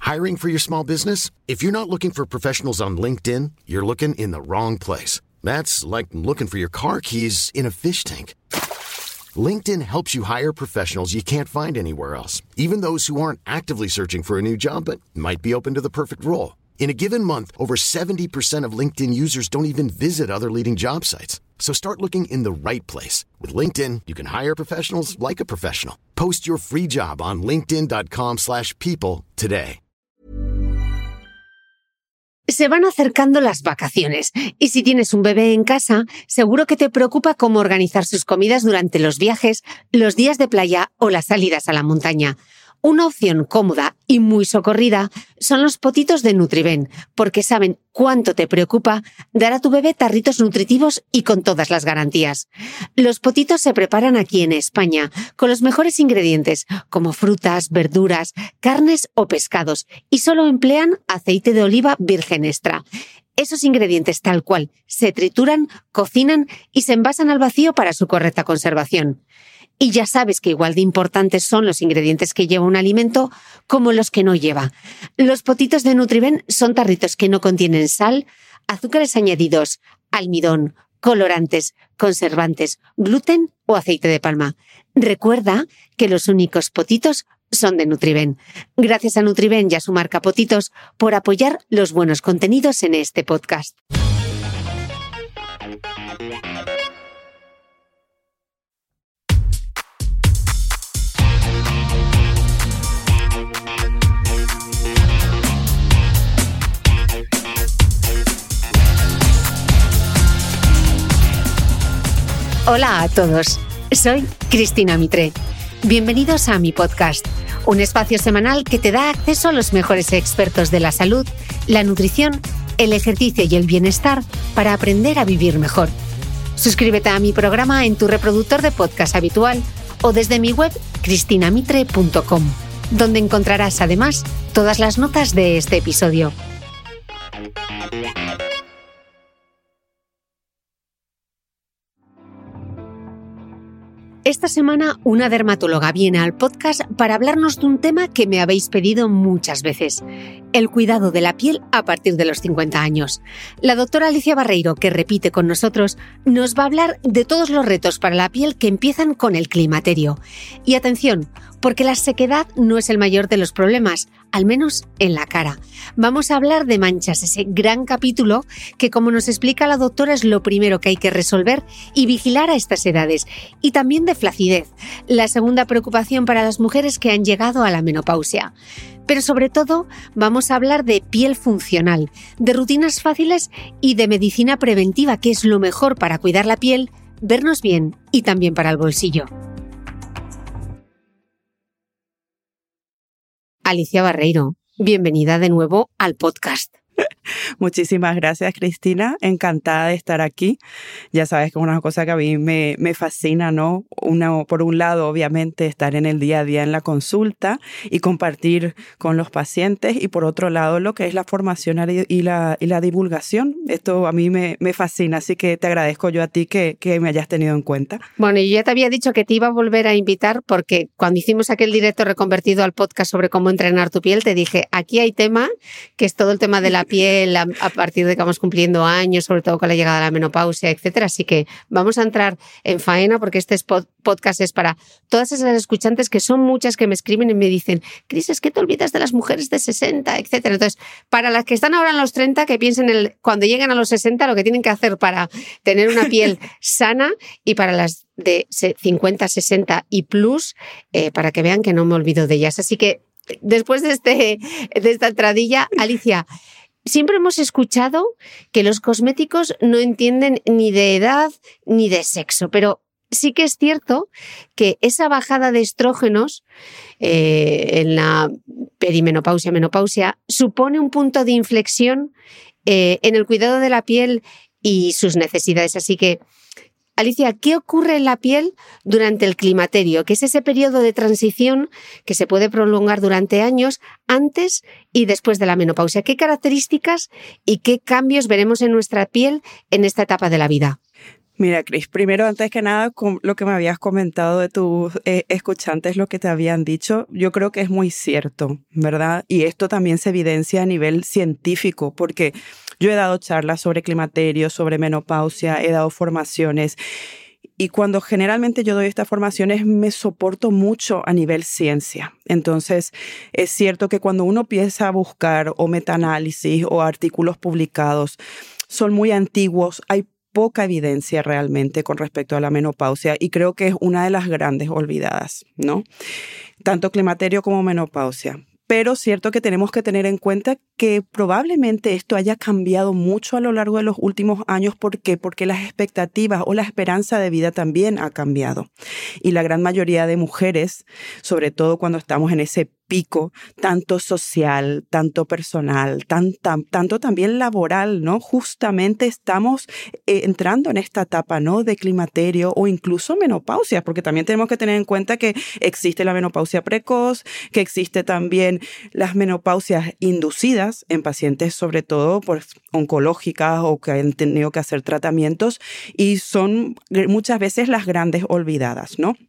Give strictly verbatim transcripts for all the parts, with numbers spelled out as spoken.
Hiring for your small business? If you're not looking for professionals on LinkedIn, you're looking in the wrong place. That's like looking for your car keys in a fish tank. LinkedIn helps you hire professionals you can't find anywhere else, even those who aren't actively searching for a new job but might be open to the perfect role. In a given month, over seventy percent of LinkedIn users don't even visit other leading job sites. So start looking in the right place. With LinkedIn, you can hire professionals like a professional. Post your free job on linkedin dot com slash people today. Se van acercando las vacaciones y si tienes un bebé en casa, seguro que te preocupa cómo organizar sus comidas durante los viajes, los días de playa o las salidas a la montaña. Una opción cómoda y muy socorrida son los potitos de Nutriben, porque saben cuánto te preocupa dar a tu bebé tarritos nutritivos y con todas las garantías. Los potitos se preparan aquí en España con los mejores ingredientes, como frutas, verduras, carnes o pescados, y solo emplean aceite de oliva virgen extra. Esos ingredientes tal cual se trituran, cocinan y se envasan al vacío para su correcta conservación. Y ya sabes que igual de importantes son los ingredientes que lleva un alimento como los que no lleva. Los potitos de Nutriben son tarritos que no contienen sal, azúcares añadidos, almidón, colorantes, conservantes, gluten o aceite de palma. Recuerda que los únicos potitos son de Nutriben. Gracias a Nutriben y a su marca Potitos por apoyar los buenos contenidos en este podcast. Hola a todos, soy Cristina Mitre. Bienvenidos a mi podcast, un espacio semanal que te da acceso a los mejores expertos de la salud, la nutrición, el ejercicio y el bienestar para aprender a vivir mejor. Suscríbete a mi programa en tu reproductor de podcast habitual o desde mi web cristina mitre punto com, donde encontrarás además todas las notas de este episodio. Esta semana una dermatóloga viene al podcast para hablarnos de un tema que me habéis pedido muchas veces, el cuidado de la piel a partir de los cincuenta años. La doctora Alicia Barreiro, que repite con nosotros, nos va a hablar de todos los retos para la piel que empiezan con el climaterio. Y atención, porque la sequedad no es el mayor de los problemas, al menos en la cara. Vamos a hablar de manchas, ese gran capítulo que, como nos explica la doctora, es lo primero que hay que resolver y vigilar a estas edades. Y también de flacidez, la segunda preocupación para las mujeres que han llegado a la menopausia. Pero sobre todo vamos a hablar de piel funcional, de rutinas fáciles y de medicina preventiva, que es lo mejor para cuidar la piel, vernos bien y también para el bolsillo. Alicia Barreiro, bienvenida de nuevo al podcast. Muchísimas gracias, Cristina. Encantada de estar aquí. Ya sabes que es una cosa que a mí me, me fascina, ¿no? Una, por un lado, obviamente, estar en el día a día en la consulta y compartir con los pacientes. Y por otro lado, lo que es la formación y la, y la divulgación. Esto a mí me, me fascina. Así que te agradezco yo a ti que, que me hayas tenido en cuenta. Bueno, yo ya te había dicho que te iba a volver a invitar porque cuando hicimos aquel directo reconvertido al podcast sobre cómo entrenar tu piel, te dije, aquí hay tema, que es todo el tema de la piel a, a partir de que vamos cumpliendo años, sobre todo con la llegada de la menopausia, etcétera. Así que vamos a entrar en faena porque este podcast es para todas esas escuchantes que son muchas que me escriben y me dicen, Cris, es que te olvidas de las mujeres de sesenta, etcétera. Entonces, para las que están ahora en los treinta, que piensen el, cuando lleguen a los sesenta lo que tienen que hacer para tener una piel sana, y para las de cincuenta, sesenta y plus, eh, para que vean que no me olvido de ellas. Así que después de, este, de esta entradilla, Alicia, siempre hemos escuchado que los cosméticos no entienden ni de edad ni de sexo, pero sí que es cierto que esa bajada de estrógenos eh, en la perimenopausia, menopausia, supone un punto de inflexión eh, en el cuidado de la piel y sus necesidades. Así que, Alicia, ¿qué ocurre en la piel durante el climaterio? Que es ese periodo de transición que se puede prolongar durante años antes y después de la menopausia. ¿Qué características y qué cambios veremos en nuestra piel en esta etapa de la vida? Mira, Cris, primero, antes que nada, con lo que me habías comentado de tus eh, escuchantes, lo que te habían dicho, yo creo que es muy cierto, ¿verdad? Y esto también se evidencia a nivel científico, porque yo he dado charlas sobre climaterio, sobre menopausia, he dado formaciones, y cuando generalmente yo doy estas formaciones me soporto mucho a nivel ciencia. Entonces, es cierto que cuando uno empieza a buscar o metaanálisis o artículos publicados, son muy antiguos, hay poca evidencia realmente con respecto a la menopausia y creo que es una de las grandes olvidadas, ¿no? Tanto climaterio como menopausia. Pero cierto que tenemos que tener en cuenta que probablemente esto haya cambiado mucho a lo largo de los últimos años. ¿Por qué? Porque las expectativas o la esperanza de vida también ha cambiado. Y la gran mayoría de mujeres, sobre todo cuando estamos en ese pico, tanto social, tanto personal, tan, tan, tanto también laboral, ¿no? Justamente estamos eh, entrando en esta etapa, ¿no? De climaterio o incluso menopausia, porque también tenemos que tener en cuenta que existe la menopausia precoz, que existe también las menopausias inducidas en pacientes, sobre todo pues, oncológicas o que han tenido que hacer tratamientos y son muchas veces las grandes olvidadas, ¿no?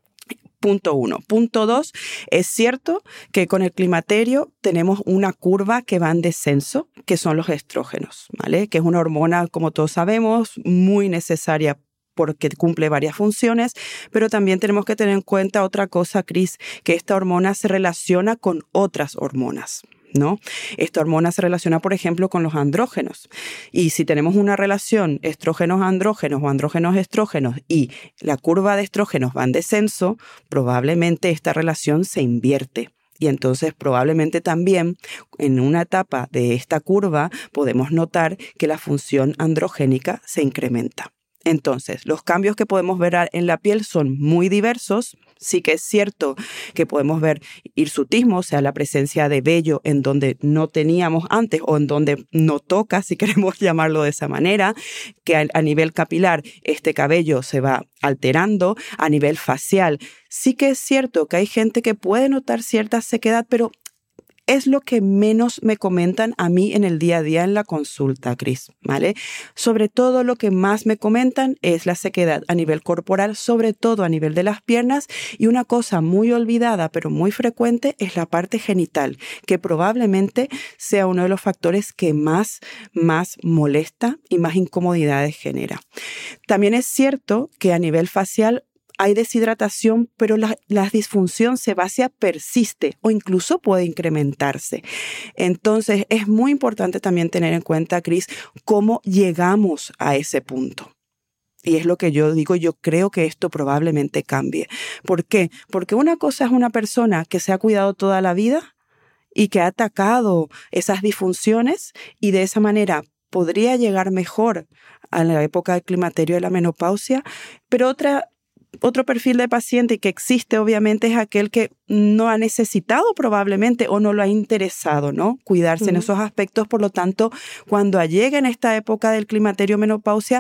Punto uno. Punto dos, es cierto que con el climaterio tenemos una curva que va en descenso, que son los estrógenos, ¿vale? Que es una hormona, como todos sabemos, muy necesaria porque cumple varias funciones, pero también tenemos que tener en cuenta otra cosa, Cris, que esta hormona se relaciona con otras hormonas, ¿no? Esta hormona se relaciona, por ejemplo, con los andrógenos. Y si tenemos una relación estrógenos-andrógenos o andrógenos-estrógenos y la curva de estrógenos va en descenso, probablemente esta relación se invierte. Y entonces probablemente también en una etapa de esta curva podemos notar que la función androgénica se incrementa. Entonces, los cambios que podemos ver en la piel son muy diversos. Sí que es cierto que podemos ver hirsutismo, o sea, la presencia de vello en donde no teníamos antes o en donde no toca, si queremos llamarlo de esa manera, que a, a nivel capilar este cabello se va alterando, a nivel facial. Sí que es cierto que hay gente que puede notar cierta sequedad, pero es lo que menos me comentan a mí en el día a día en la consulta, Cris, ¿vale? Sobre todo lo que más me comentan es la sequedad a nivel corporal, sobre todo a nivel de las piernas, y una cosa muy olvidada pero muy frecuente es la parte genital, que probablemente sea uno de los factores que más, más molesta y más incomodidades genera. También es cierto que a nivel facial hay deshidratación, pero la, la disfunción sebácea persiste o incluso puede incrementarse. Entonces, es muy importante también tener en cuenta, Cris, cómo llegamos a ese punto. Y es lo que yo digo, yo creo que esto probablemente cambie. ¿Por qué? Porque una cosa es una persona que se ha cuidado toda la vida y que ha atacado esas disfunciones y de esa manera podría llegar mejor a la época del climaterio de la menopausia, pero otra Otro perfil de paciente que existe obviamente es aquel que no ha necesitado probablemente o no lo ha interesado, ¿no? Cuidarse uh-huh. en esos aspectos. Por lo tanto, cuando llegue en esta época del climaterio menopausia,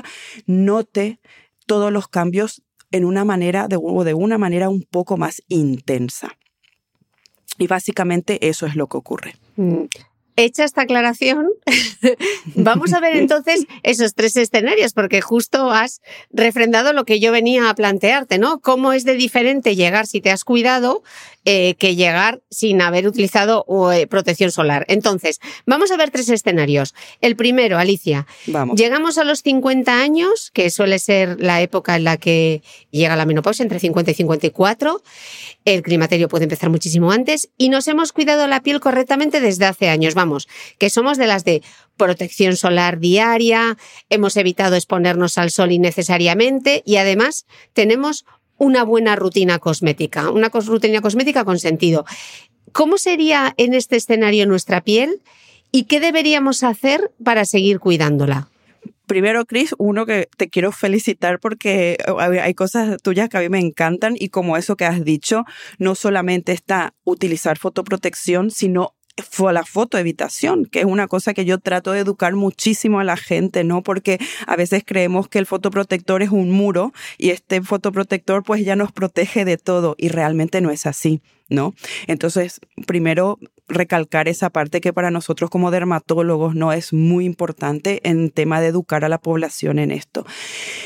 note todos los cambios en una manera de, o de una manera un poco más intensa. Y básicamente eso es lo que ocurre. Uh-huh. Hecha esta aclaración, vamos a ver entonces esos tres escenarios, porque justo has refrendado lo que yo venía a plantearte, ¿no? ¿Cómo es de diferente llegar si te has cuidado eh, que llegar sin haber utilizado eh, protección solar? Entonces, vamos a ver tres escenarios. El primero, Alicia, vamos. Llegamos a los cincuenta años, que suele ser la época en la que llega la menopausia, entre cincuenta y cincuenta y cuatro. El climaterio puede empezar muchísimo antes y nos hemos cuidado la piel correctamente desde hace años. Vamos, que somos de las de protección solar diaria, hemos evitado exponernos al sol innecesariamente y además tenemos una buena rutina cosmética, una rutina cosmética con sentido. ¿Cómo sería en este escenario nuestra piel y qué deberíamos hacer para seguir cuidándola? Primero, Cris, uno que te quiero felicitar porque hay cosas tuyas que a mí me encantan y como eso que has dicho, no solamente está utilizar fotoprotección, sino fue la fotoevitación, que es una cosa que yo trato de educar muchísimo a la gente, ¿no? Porque a veces creemos que el fotoprotector es un muro y este fotoprotector pues ya nos protege de todo y realmente no es así, ¿no? Entonces, primero recalcar esa parte que para nosotros como dermatólogos no es muy importante en tema de educar a la población en esto.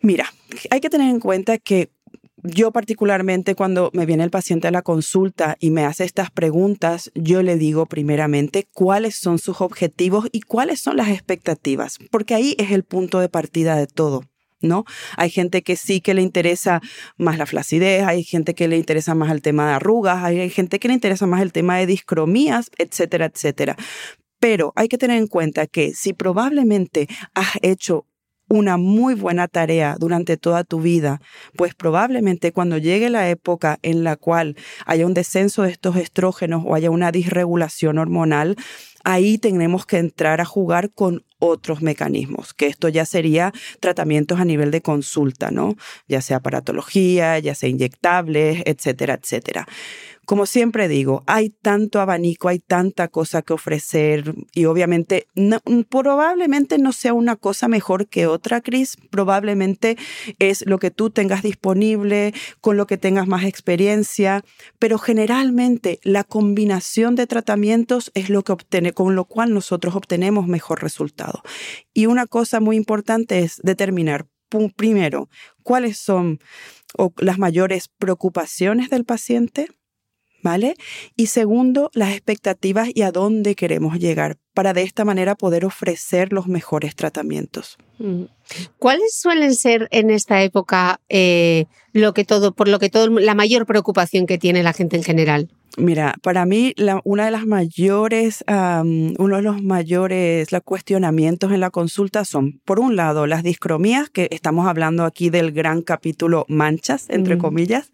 Mira, hay que tener en cuenta que yo particularmente cuando me viene el paciente a la consulta y me hace estas preguntas, yo le digo primeramente cuáles son sus objetivos y cuáles son las expectativas, porque ahí es el punto de partida de todo, ¿no? Hay gente que sí que le interesa más la flacidez, hay gente que le interesa más el tema de arrugas, hay gente que le interesa más el tema de discromías, etcétera, etcétera. Pero hay que tener en cuenta que si probablemente has hecho una muy buena tarea durante toda tu vida, pues probablemente cuando llegue la época en la cual haya un descenso de estos estrógenos o haya una disregulación hormonal, ahí tenemos que entrar a jugar con otros mecanismos, que esto ya sería tratamientos a nivel de consulta, ¿no? Ya sea aparatología, ya sea inyectables, etcétera, etcétera. Como siempre digo, hay tanto abanico, hay tanta cosa que ofrecer y obviamente no, probablemente no sea una cosa mejor que otra, Cris. Probablemente es lo que tú tengas disponible, con lo que tengas más experiencia, pero generalmente la combinación de tratamientos es lo que obtiene, con lo cual nosotros obtenemos mejor resultado. Y una cosa muy importante es determinar, primero, cuáles son o, las mayores preocupaciones del paciente, ¿vale? Y segundo, las expectativas y a dónde queremos llegar para de esta manera poder ofrecer los mejores tratamientos. ¿Cuáles suelen ser en esta época eh, lo que todo, por lo que todo, la mayor preocupación que tiene la gente en general? Mira, para mí la, una de las mayores, um, uno de los mayores los cuestionamientos en la consulta son, por un lado, las discromías, que estamos hablando aquí del gran capítulo manchas, entre mm. comillas,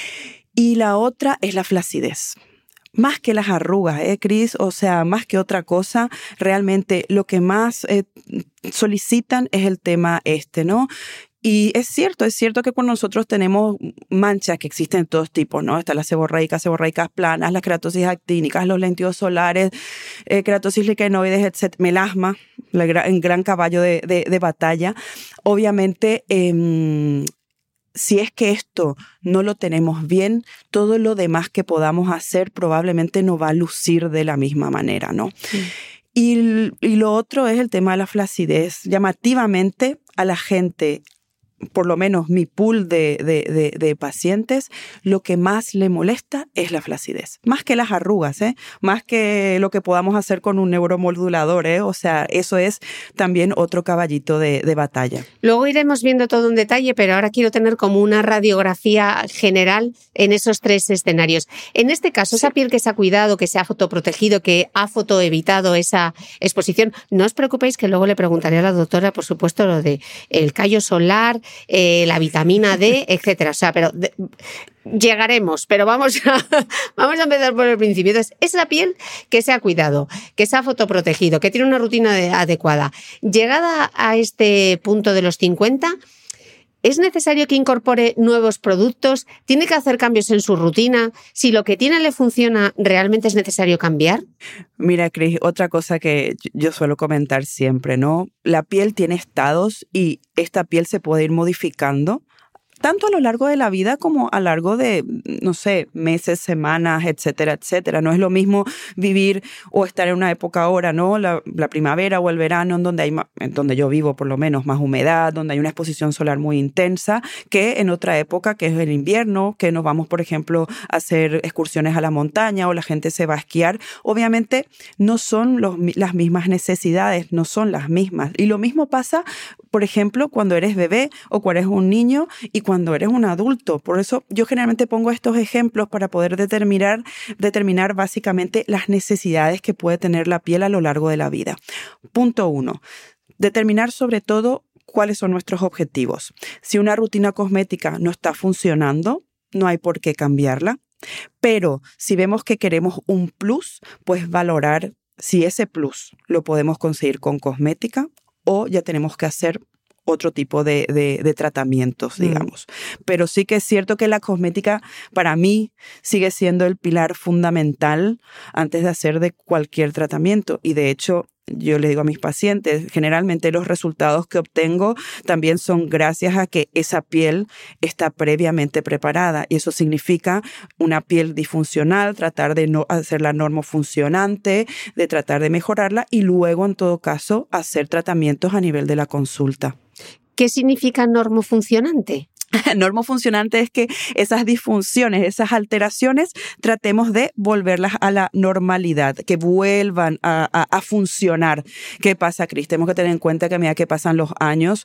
y la otra es la flacidez. Más que las arrugas, ¿eh, Cris? O sea, más que otra cosa, realmente lo que más eh, solicitan es el tema este, ¿no? Y es cierto, es cierto que cuando nosotros tenemos manchas que existen de todos tipos, ¿no? Están las seborreicas, seborreicas planas, las queratosis actínicas, los lentíos solares, eh, queratosis liquenoides, etcétera, melasma, el gran, gran caballo de, de, de batalla. Obviamente, eh, si es que esto no lo tenemos bien, todo lo demás que podamos hacer probablemente no va a lucir de la misma manera, ¿no? Sí. Y, y lo otro es el tema de la flacidez. Llamativamente a la gente, por lo menos mi pool de, de, de, de pacientes, lo que más le molesta es la flacidez. Más que las arrugas, ¿eh? Más que lo que podamos hacer con un neuromodulador, ¿eh? O sea, eso es también otro caballito de, de batalla. Luego iremos viendo todo en detalle, pero ahora quiero tener como una radiografía general en esos tres escenarios. En este caso, esa piel que se ha cuidado, que se ha fotoprotegido, que ha fotoevitado esa exposición, no os preocupéis que luego le preguntaré a la doctora, por supuesto, lo de el callo solar, Eh, la vitamina D, etcétera. O sea, pero de, llegaremos, pero vamos a, vamos a empezar por el principio. Entonces, es la piel que se ha cuidado, que se ha fotoprotegido, que tiene una rutina de, adecuada. Llegada a este punto de los cincuenta, ¿es necesario que incorpore nuevos productos? ¿Tiene que hacer cambios en su rutina? Si lo que tiene le funciona, ¿realmente es necesario cambiar? Mira, Cris, otra cosa que yo suelo comentar siempre, ¿no? La piel tiene estados y esta piel se puede ir modificando tanto a lo largo de la vida como a lo largo de, no sé, meses, semanas, etcétera, etcétera. No es lo mismo vivir o estar en una época ahora, ¿no? La, la primavera o el verano, en donde hay, en donde yo vivo por lo menos, más humedad, donde hay una exposición solar muy intensa, que en otra época, que es el invierno, que nos vamos, por ejemplo, a hacer excursiones a la montaña o la gente se va a esquiar. Obviamente no son los, las mismas necesidades, no son las mismas. Y lo mismo pasa, por ejemplo, cuando eres bebé o cuando eres un niño y cuando eres un adulto. Por eso yo generalmente pongo estos ejemplos para poder determinar, determinar básicamente las necesidades que puede tener la piel a lo largo de la vida. Punto uno, determinar sobre todo cuáles son nuestros objetivos. Si una rutina cosmética no está funcionando, no hay por qué cambiarla. Pero si vemos que queremos un plus, pues valorar si ese plus lo podemos conseguir con cosmética o ya tenemos que hacer otro tipo de, de, de tratamientos, digamos. Mm. Pero sí que es cierto que la cosmética para mí sigue siendo el pilar fundamental antes de hacer de cualquier tratamiento. Y de hecho, yo le digo a mis pacientes, generalmente los resultados que obtengo también son gracias a que esa piel está previamente preparada. Y eso significa una piel disfuncional, tratar de no hacerla normofuncionante, de tratar de mejorarla y luego, en todo caso, hacer tratamientos a nivel de la consulta. ¿Qué significa normofuncionante? Normofuncionante es que esas disfunciones, esas alteraciones, tratemos de volverlas a la normalidad, que vuelvan a, a, a funcionar. ¿Qué pasa, Cris? Tenemos que tener en cuenta que a medida que pasan los años,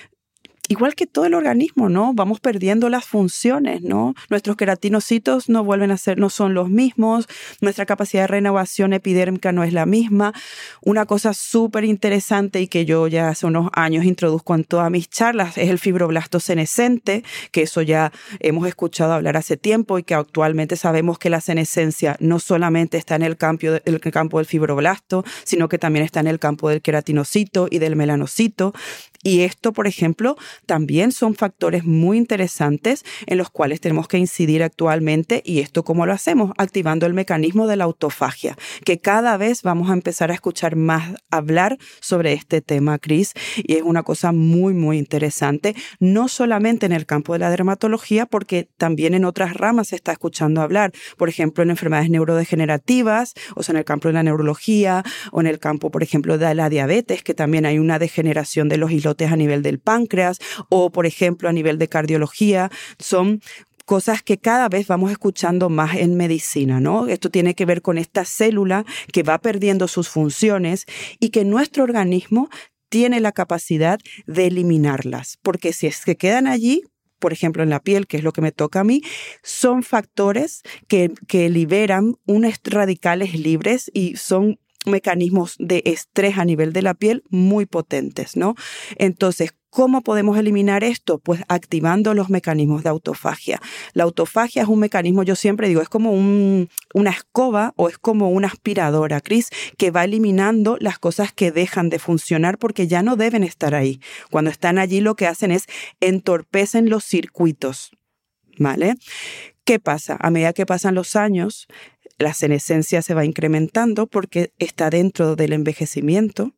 igual que todo el organismo, ¿no? Vamos perdiendo las funciones, ¿no? Nuestros queratinocitos no vuelven a ser, no son los mismos. Nuestra capacidad de renovación epidérmica no es la misma. Una cosa súper interesante y que yo ya hace unos años introduzco en todas mis charlas es el fibroblasto senescente, que eso ya hemos escuchado hablar hace tiempo y que actualmente sabemos que la senescencia no solamente está en el campo, el campo del fibroblasto, sino que también está en el campo del queratinocito y del melanocito. Y esto, por ejemplo, también son factores muy interesantes en los cuales tenemos que incidir actualmente. ¿Y esto cómo lo hacemos? Activando el mecanismo de la autofagia, que cada vez vamos a empezar a escuchar más hablar sobre este tema, Cris, y es una cosa muy, muy interesante, no solamente en el campo de la dermatología, porque también en otras ramas se está escuchando hablar, por ejemplo, en enfermedades neurodegenerativas, o sea, en el campo de la neurología, o en el campo, por ejemplo, de la diabetes, que también hay una degeneración de los islotes a nivel del páncreas, o por ejemplo a nivel de cardiología. Son cosas que cada vez vamos escuchando más en medicina, ¿no? Esto tiene que ver con esta célula que va perdiendo sus funciones y que nuestro organismo tiene la capacidad de eliminarlas, porque si es que quedan allí, por ejemplo en la piel, que es lo que me toca a mí, son factores que, que liberan unos radicales libres y son mecanismos de estrés a nivel de la piel muy potentes, ¿no? Entonces, ¿cómo podemos eliminar esto? Pues activando los mecanismos de autofagia. La autofagia es un mecanismo, yo siempre digo, es como un, una escoba o es como una aspiradora, Cris, que va eliminando las cosas que dejan de funcionar porque ya no deben estar ahí. Cuando están allí lo que hacen es entorpecen los circuitos, ¿vale? ¿Qué pasa? A medida que pasan los años, la senescencia se va incrementando porque está dentro del envejecimiento.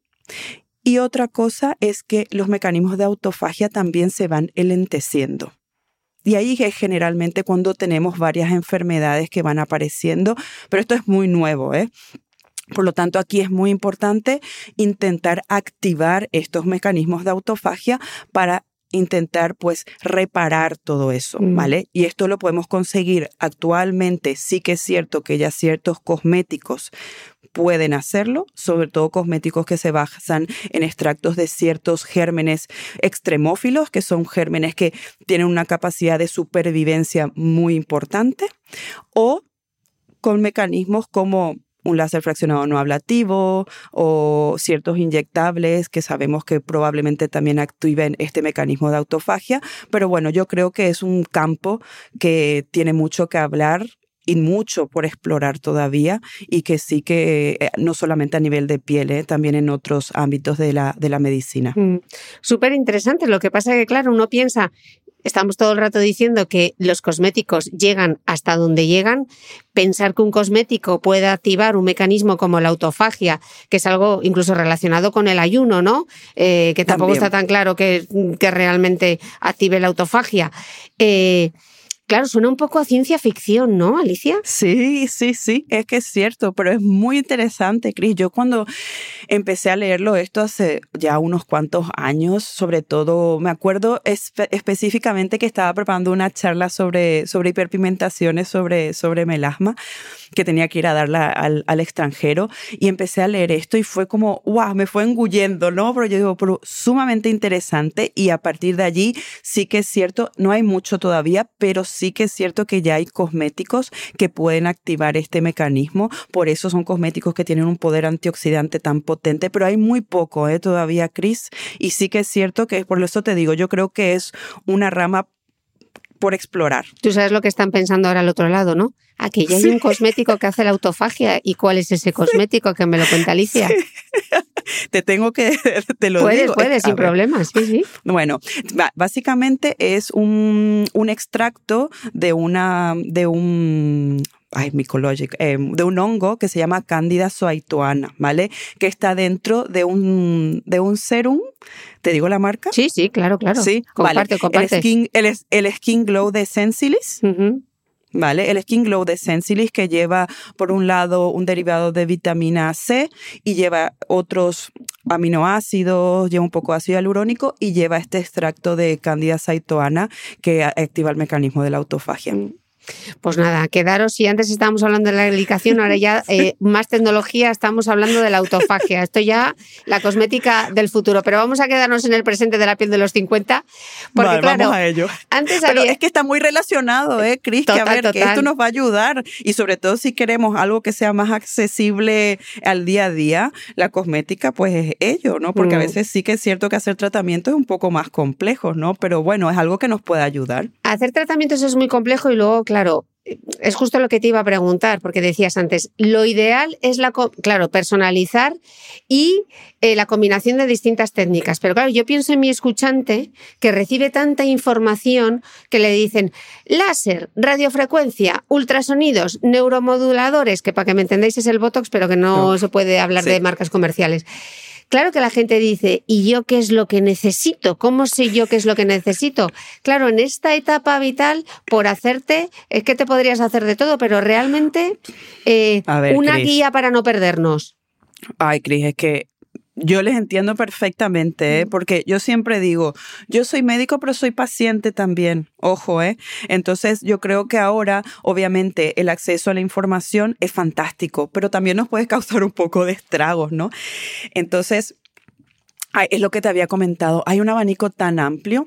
Y otra cosa es que los mecanismos de autofagia también se van elenteciendo. Y ahí es generalmente cuando tenemos varias enfermedades que van apareciendo, pero esto es muy nuevo, ¿eh? Por lo tanto, aquí es muy importante intentar activar estos mecanismos de autofagia para intentar pues reparar todo eso, ¿vale? Y esto lo podemos conseguir actualmente. Sí que es cierto que ya ciertos cosméticos pueden hacerlo, sobre todo cosméticos que se basan en extractos de ciertos gérmenes extremófilos, que son gérmenes que tienen una capacidad de supervivencia muy importante, o con mecanismos como un láser fraccionado no ablativo o ciertos inyectables que sabemos que probablemente también activen este mecanismo de autofagia. Pero bueno, yo creo que es un campo que tiene mucho que hablar y mucho por explorar todavía y que sí que eh, no solamente a nivel de piel, eh, también en otros ámbitos de la, de la medicina. Mm, súper interesante. Lo que pasa es que, claro, uno piensa... Estamos todo el rato diciendo que los cosméticos llegan hasta donde llegan. Pensar que un cosmético puede activar un mecanismo como la autofagia, que es algo incluso relacionado con el ayuno, ¿no? Eh, que tampoco También. está tan claro que, que realmente active la autofagia. Eh, Claro, suena un poco a ciencia ficción, ¿no, Alicia? Sí, sí, sí, es que es cierto, pero es muy interesante, Cris. Yo cuando empecé a leerlo esto hace ya unos cuantos años, sobre todo, me acuerdo espe- específicamente que estaba preparando una charla sobre, sobre hiperpigmentaciones, sobre, sobre melasma, que tenía que ir a darla al, al extranjero, y empecé a leer esto y fue como, wow, me fue engullendo, ¿no? Pero yo digo, pero sumamente interesante, y a partir de allí sí que es cierto, no hay mucho todavía, pero sí que es cierto que ya hay cosméticos que pueden activar este mecanismo, por eso son cosméticos que tienen un poder antioxidante tan potente, pero hay muy poco ¿eh? todavía, Cris, y sí que es cierto que, por eso te digo, yo creo que es una rama por explorar. Tú sabes lo que están pensando ahora al otro lado, ¿no? Aquí ya hay sí. un cosmético que hace la autofagia. ¿Y cuál es ese cosmético? Sí. Que me lo cuenta Alicia. Sí. Te tengo que, te lo puedes, digo. Puedes, sin problemas, sí, sí. Bueno, básicamente es un, un extracto de una, de un... Ay, mycologic, eh, de un hongo que se llama Candida zoaitoana, ¿vale? Que está dentro de un, de un serum. ¿Te digo la marca? Sí, sí, claro, claro. Sí, comparte, vale. comparte. El skin, el, el skin Glow de Sensilis. Uh-huh. ¿Vale? El Skin Glow de Sensilis, que lleva por un lado un derivado de vitamina C y lleva otros aminoácidos, lleva un poco de ácido hialurónico y lleva este extracto de Candida saitoana que activa el mecanismo de la autofagia. Pues nada, quedaros, si antes estábamos hablando de la glicación, ahora ya eh, más tecnología, estamos hablando de la autofagia. Esto ya, la cosmética del futuro. Pero vamos a quedarnos en el presente de la piel de los cincuenta. Porque vale, claro, vamos a ello. Antes Pero había... es que está muy relacionado, ¿eh, Cris? Que a ver, total. Que esto nos va a ayudar. Y sobre todo si queremos algo que sea más accesible al día a día, la cosmética, pues es ello, ¿no? Porque mm. a veces sí que es cierto que hacer tratamientos es un poco más complejo, ¿no? Pero bueno, es algo que nos puede ayudar. Hacer tratamientos es muy complejo y luego, claro, Claro, es justo lo que te iba a preguntar, porque decías antes, lo ideal es, la claro, personalizar y eh, la combinación de distintas técnicas. Pero claro, yo pienso en mi escuchante que recibe tanta información que le dicen láser, radiofrecuencia, ultrasonidos, neuromoduladores, que para que me entendáis es el Botox, pero que no, no. se puede hablar sí. de marcas comerciales. Claro que la gente dice, ¿y yo qué es lo que necesito? ¿Cómo sé yo qué es lo que necesito? Claro, en esta etapa vital, por hacerte, es que te podrías hacer de todo, pero realmente eh, ver, una Chris. guía para no perdernos. Ay, Cris, es que yo les entiendo perfectamente, ¿eh? Porque yo siempre digo, yo soy médico, pero soy paciente también. Ojo, ¿eh? Entonces, yo creo que ahora, obviamente, el acceso a la información es fantástico, pero también nos puede causar un poco de estragos, ¿no? Entonces, ay, es lo que te había comentado. Hay un abanico tan amplio.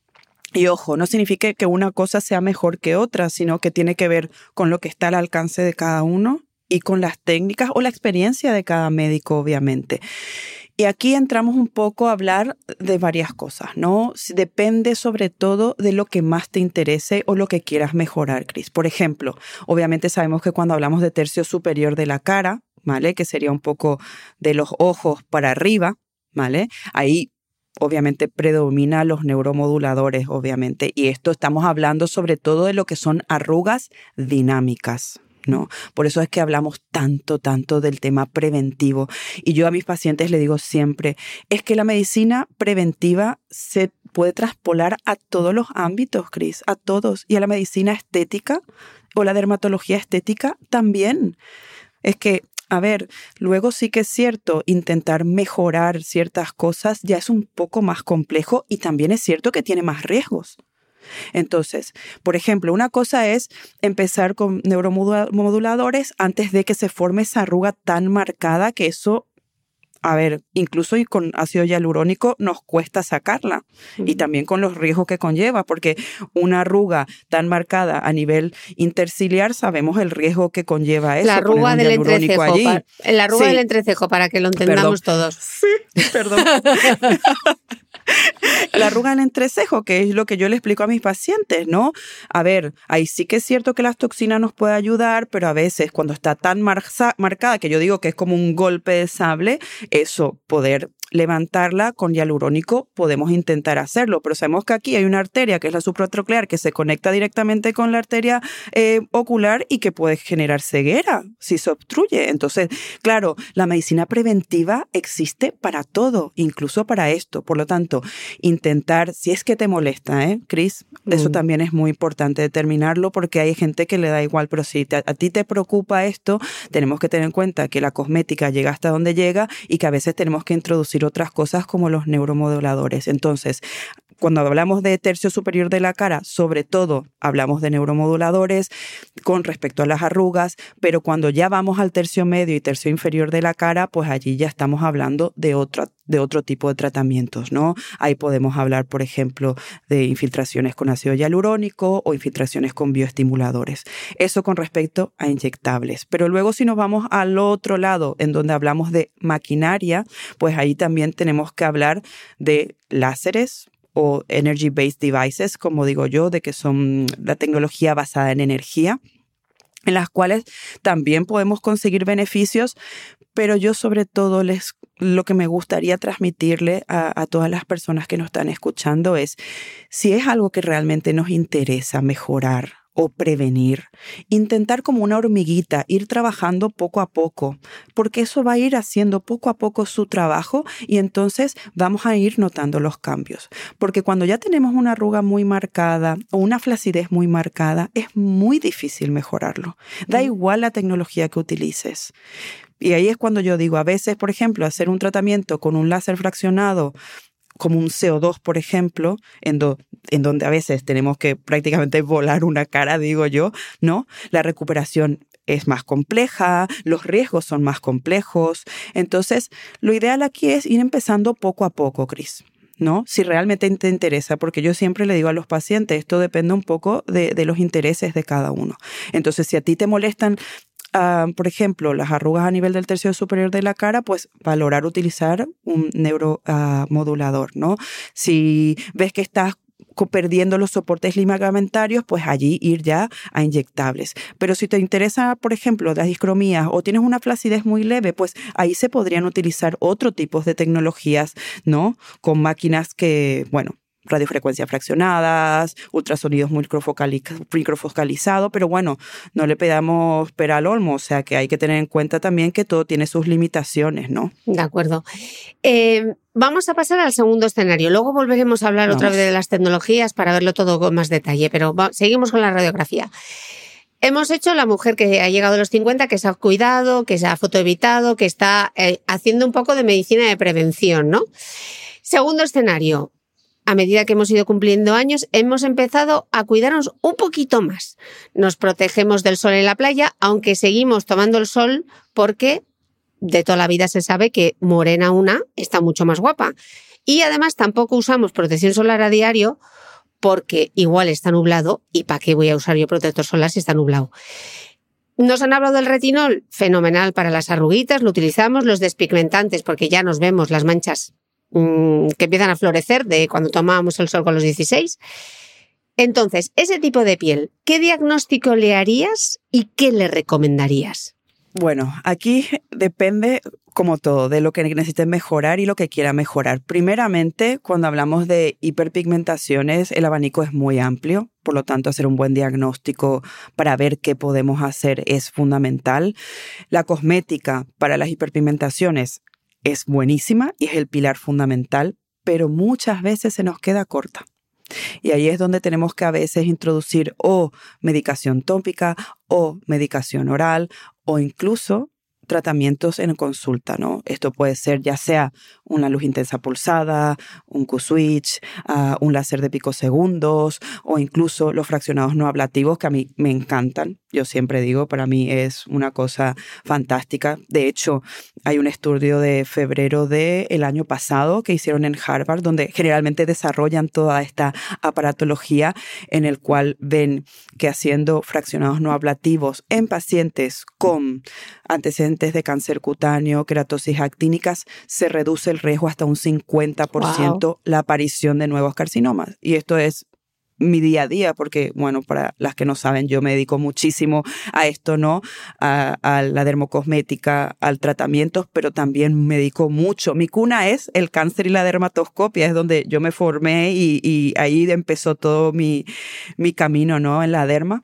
Y ojo, no significa que una cosa sea mejor que otra, sino que tiene que ver con lo que está al alcance de cada uno y con las técnicas o la experiencia de cada médico, obviamente. Y aquí entramos un poco a hablar de varias cosas, ¿no? Depende sobre todo de lo que más te interese o lo que quieras mejorar, Cris. Por ejemplo, obviamente sabemos que cuando hablamos de tercio superior de la cara, ¿vale? Que sería un poco de los ojos para arriba, ¿vale? Ahí obviamente predomina los neuromoduladores, obviamente. Y esto estamos hablando sobre todo de lo que son arrugas dinámicas, ¿no? Por eso es que hablamos tanto, tanto del tema preventivo. Y yo a mis pacientes les digo siempre, es que la medicina preventiva se puede traspolar a todos los ámbitos, Cris, a todos. Y a la medicina estética o la dermatología estética también. Es que, a ver, luego sí que es cierto, intentar mejorar ciertas cosas ya es un poco más complejo y también es cierto que tiene más riesgos. Entonces, por ejemplo, una cosa es empezar con neuromoduladores antes de que se forme esa arruga tan marcada que eso, a ver, incluso con ácido hialurónico nos cuesta sacarla. Uh-huh. Y también con los riesgos que conlleva, porque una arruga tan marcada a nivel interciliar sabemos el riesgo que conlleva eso. La arruga del entrecejo, allí. Pa- la arruga sí. del entrecejo, para que lo entendamos perdón. todos. Sí, perdón. La arruga del entrecejo, que es lo que yo le explico a mis pacientes, ¿no? A ver, ahí sí que es cierto que las toxinas nos pueden ayudar, pero a veces cuando está tan marza, marcada, que yo digo que es como un golpe de sable, eso, poder levantarla con hialurónico, podemos intentar hacerlo, pero sabemos que aquí hay una arteria que es la supratroclear que se conecta directamente con la arteria eh, ocular y que puede generar ceguera si se obstruye. Entonces, claro, la medicina preventiva existe para todo, incluso para esto. Por lo tanto, intentar, si es que te molesta, ¿eh, Cris? Mm. Eso también es muy importante determinarlo porque hay gente que le da igual, pero si te, a ti te preocupa esto, tenemos que tener en cuenta que la cosmética llega hasta donde llega y que a veces tenemos que introducir otras cosas como los neuromoduladores. Entonces, cuando hablamos de tercio superior de la cara, sobre todo hablamos de neuromoduladores con respecto a las arrugas, pero cuando ya vamos al tercio medio y tercio inferior de la cara, pues allí ya estamos hablando de otro, de otro tipo de tratamientos, ¿no? Ahí podemos hablar, por ejemplo, de infiltraciones con ácido hialurónico o infiltraciones con bioestimuladores. Eso con respecto a inyectables. Pero luego si nos vamos al otro lado, en donde hablamos de maquinaria, pues ahí también tenemos que hablar de láseres, o energy-based devices, como digo yo, de que son la tecnología basada en energía, en las cuales también podemos conseguir beneficios, pero yo sobre todo les, lo que me gustaría transmitirle a, a todas las personas que nos están escuchando es, si es algo que realmente nos interesa mejorar o prevenir, intentar como una hormiguita, ir trabajando poco a poco, porque eso va a ir haciendo poco a poco su trabajo y entonces vamos a ir notando los cambios. Porque cuando ya tenemos una arruga muy marcada o una flacidez muy marcada, es muy difícil mejorarlo. Da igual la tecnología que utilices. Y ahí es cuando yo digo, a veces, por ejemplo, hacer un tratamiento con un láser fraccionado, como un C O dos, por ejemplo, en, do, en donde a veces tenemos que prácticamente volar una cara, digo yo, ¿no? La recuperación es más compleja, los riesgos son más complejos. Entonces, lo ideal aquí es ir empezando poco a poco, Cris, ¿no? Si realmente te interesa, porque yo siempre le digo a los pacientes, esto depende un poco de, de los intereses de cada uno. Entonces, si a ti te molestan, uh, por ejemplo, las arrugas a nivel del tercio superior de la cara, pues valorar utilizar un neuromodulador, uh, ¿no? Si ves que estás perdiendo los soportes ligamentarios, pues allí ir ya a inyectables. Pero si te interesa, por ejemplo, las discromías o tienes una flacidez muy leve, pues ahí se podrían utilizar otro tipo de tecnologías, ¿no? Con máquinas que, bueno, radiofrecuencias fraccionadas, ultrasonidos microfocalizados, pero bueno, no le pedamos pera al olmo, o sea que hay que tener en cuenta también que todo tiene sus limitaciones, ¿no? De acuerdo. Eh, vamos a pasar al segundo escenario, luego volveremos a hablar vamos. otra vez de las tecnologías para verlo todo con más detalle, pero va, seguimos con la radiografía. Hemos hecho la mujer que ha llegado a los cincuenta, que se ha cuidado, que se ha fotoevitado, que está eh, haciendo un poco de medicina de prevención, ¿no? Segundo escenario. A medida que hemos ido cumpliendo años, hemos empezado a cuidarnos un poquito más. Nos protegemos del sol en la playa, aunque seguimos tomando el sol porque de toda la vida se sabe que morena una está mucho más guapa. Y además tampoco usamos protección solar a diario porque igual está nublado y ¿para qué voy a usar yo protector solar si está nublado? Nos han hablado del retinol, fenomenal para las arruguitas, lo utilizamos, los despigmentantes porque ya nos vemos las manchas que empiezan a florecer de cuando tomábamos el sol con los dieciséis. Entonces, ese tipo de piel, ¿qué diagnóstico le harías y qué le recomendarías? Bueno, aquí depende, como todo, de lo que necesites mejorar y lo que quiera mejorar. Primeramente, cuando hablamos de hiperpigmentaciones, el abanico es muy amplio, por lo tanto, hacer un buen diagnóstico para ver qué podemos hacer es fundamental. La cosmética para las hiperpigmentaciones es buenísima y es el pilar fundamental, pero muchas veces se nos queda corta. Y ahí es donde tenemos que a veces introducir o medicación tópica o medicación oral o incluso tratamientos en consulta, ¿no? Esto puede ser ya sea una luz intensa pulsada, un Q-switch, uh, un láser de picosegundos o incluso los fraccionados no ablativos que a mí me encantan. Yo siempre digo, para mí es una cosa fantástica. De hecho, hay un estudio de febrero del año pasado que hicieron en Harvard, donde generalmente desarrollan toda esta aparatología en el cual ven que haciendo fraccionados no ablativos en pacientes con antecedentes de cáncer cutáneo, queratosis actínicas, se reduce el riesgo hasta un cincuenta por ciento wow. la aparición de nuevos carcinomas. Y esto es mi día a día, porque, bueno, para las que no saben, yo me dedico muchísimo a esto, ¿no? A, a la dermocosmética, al tratamiento, pero también me dedico mucho. Mi cuna es el cáncer y la dermatoscopia, es donde yo me formé y, y ahí empezó todo mi, mi camino, ¿no? En la derma.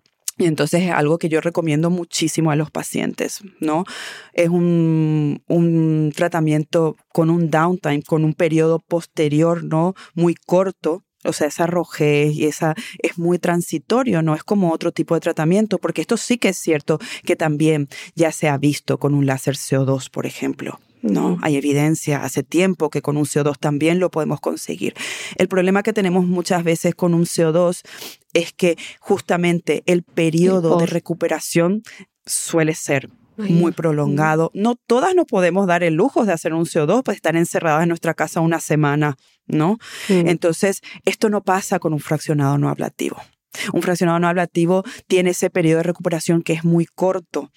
Y entonces es algo que yo recomiendo muchísimo a los pacientes, ¿no? Es un, un tratamiento con un downtime, con un periodo posterior, ¿no? Muy corto. O sea, esa rojez y esa es muy transitorio, no es como otro tipo de tratamiento, porque esto sí que es cierto que también ya se ha visto con un láser C O dos, por ejemplo. No, hay evidencia hace tiempo que con un C O dos también lo podemos conseguir. El problema que tenemos muchas veces con un C O dos es que justamente el periodo de recuperación suele ser muy prolongado. No todas nos podemos dar el lujo de hacer un C O dos, pues estar encerradas en nuestra casa una semana, ¿no? Sí. Entonces, esto no pasa con un fraccionado no ablativo. Un fraccionado no ablativo tiene ese periodo de recuperación que es muy corto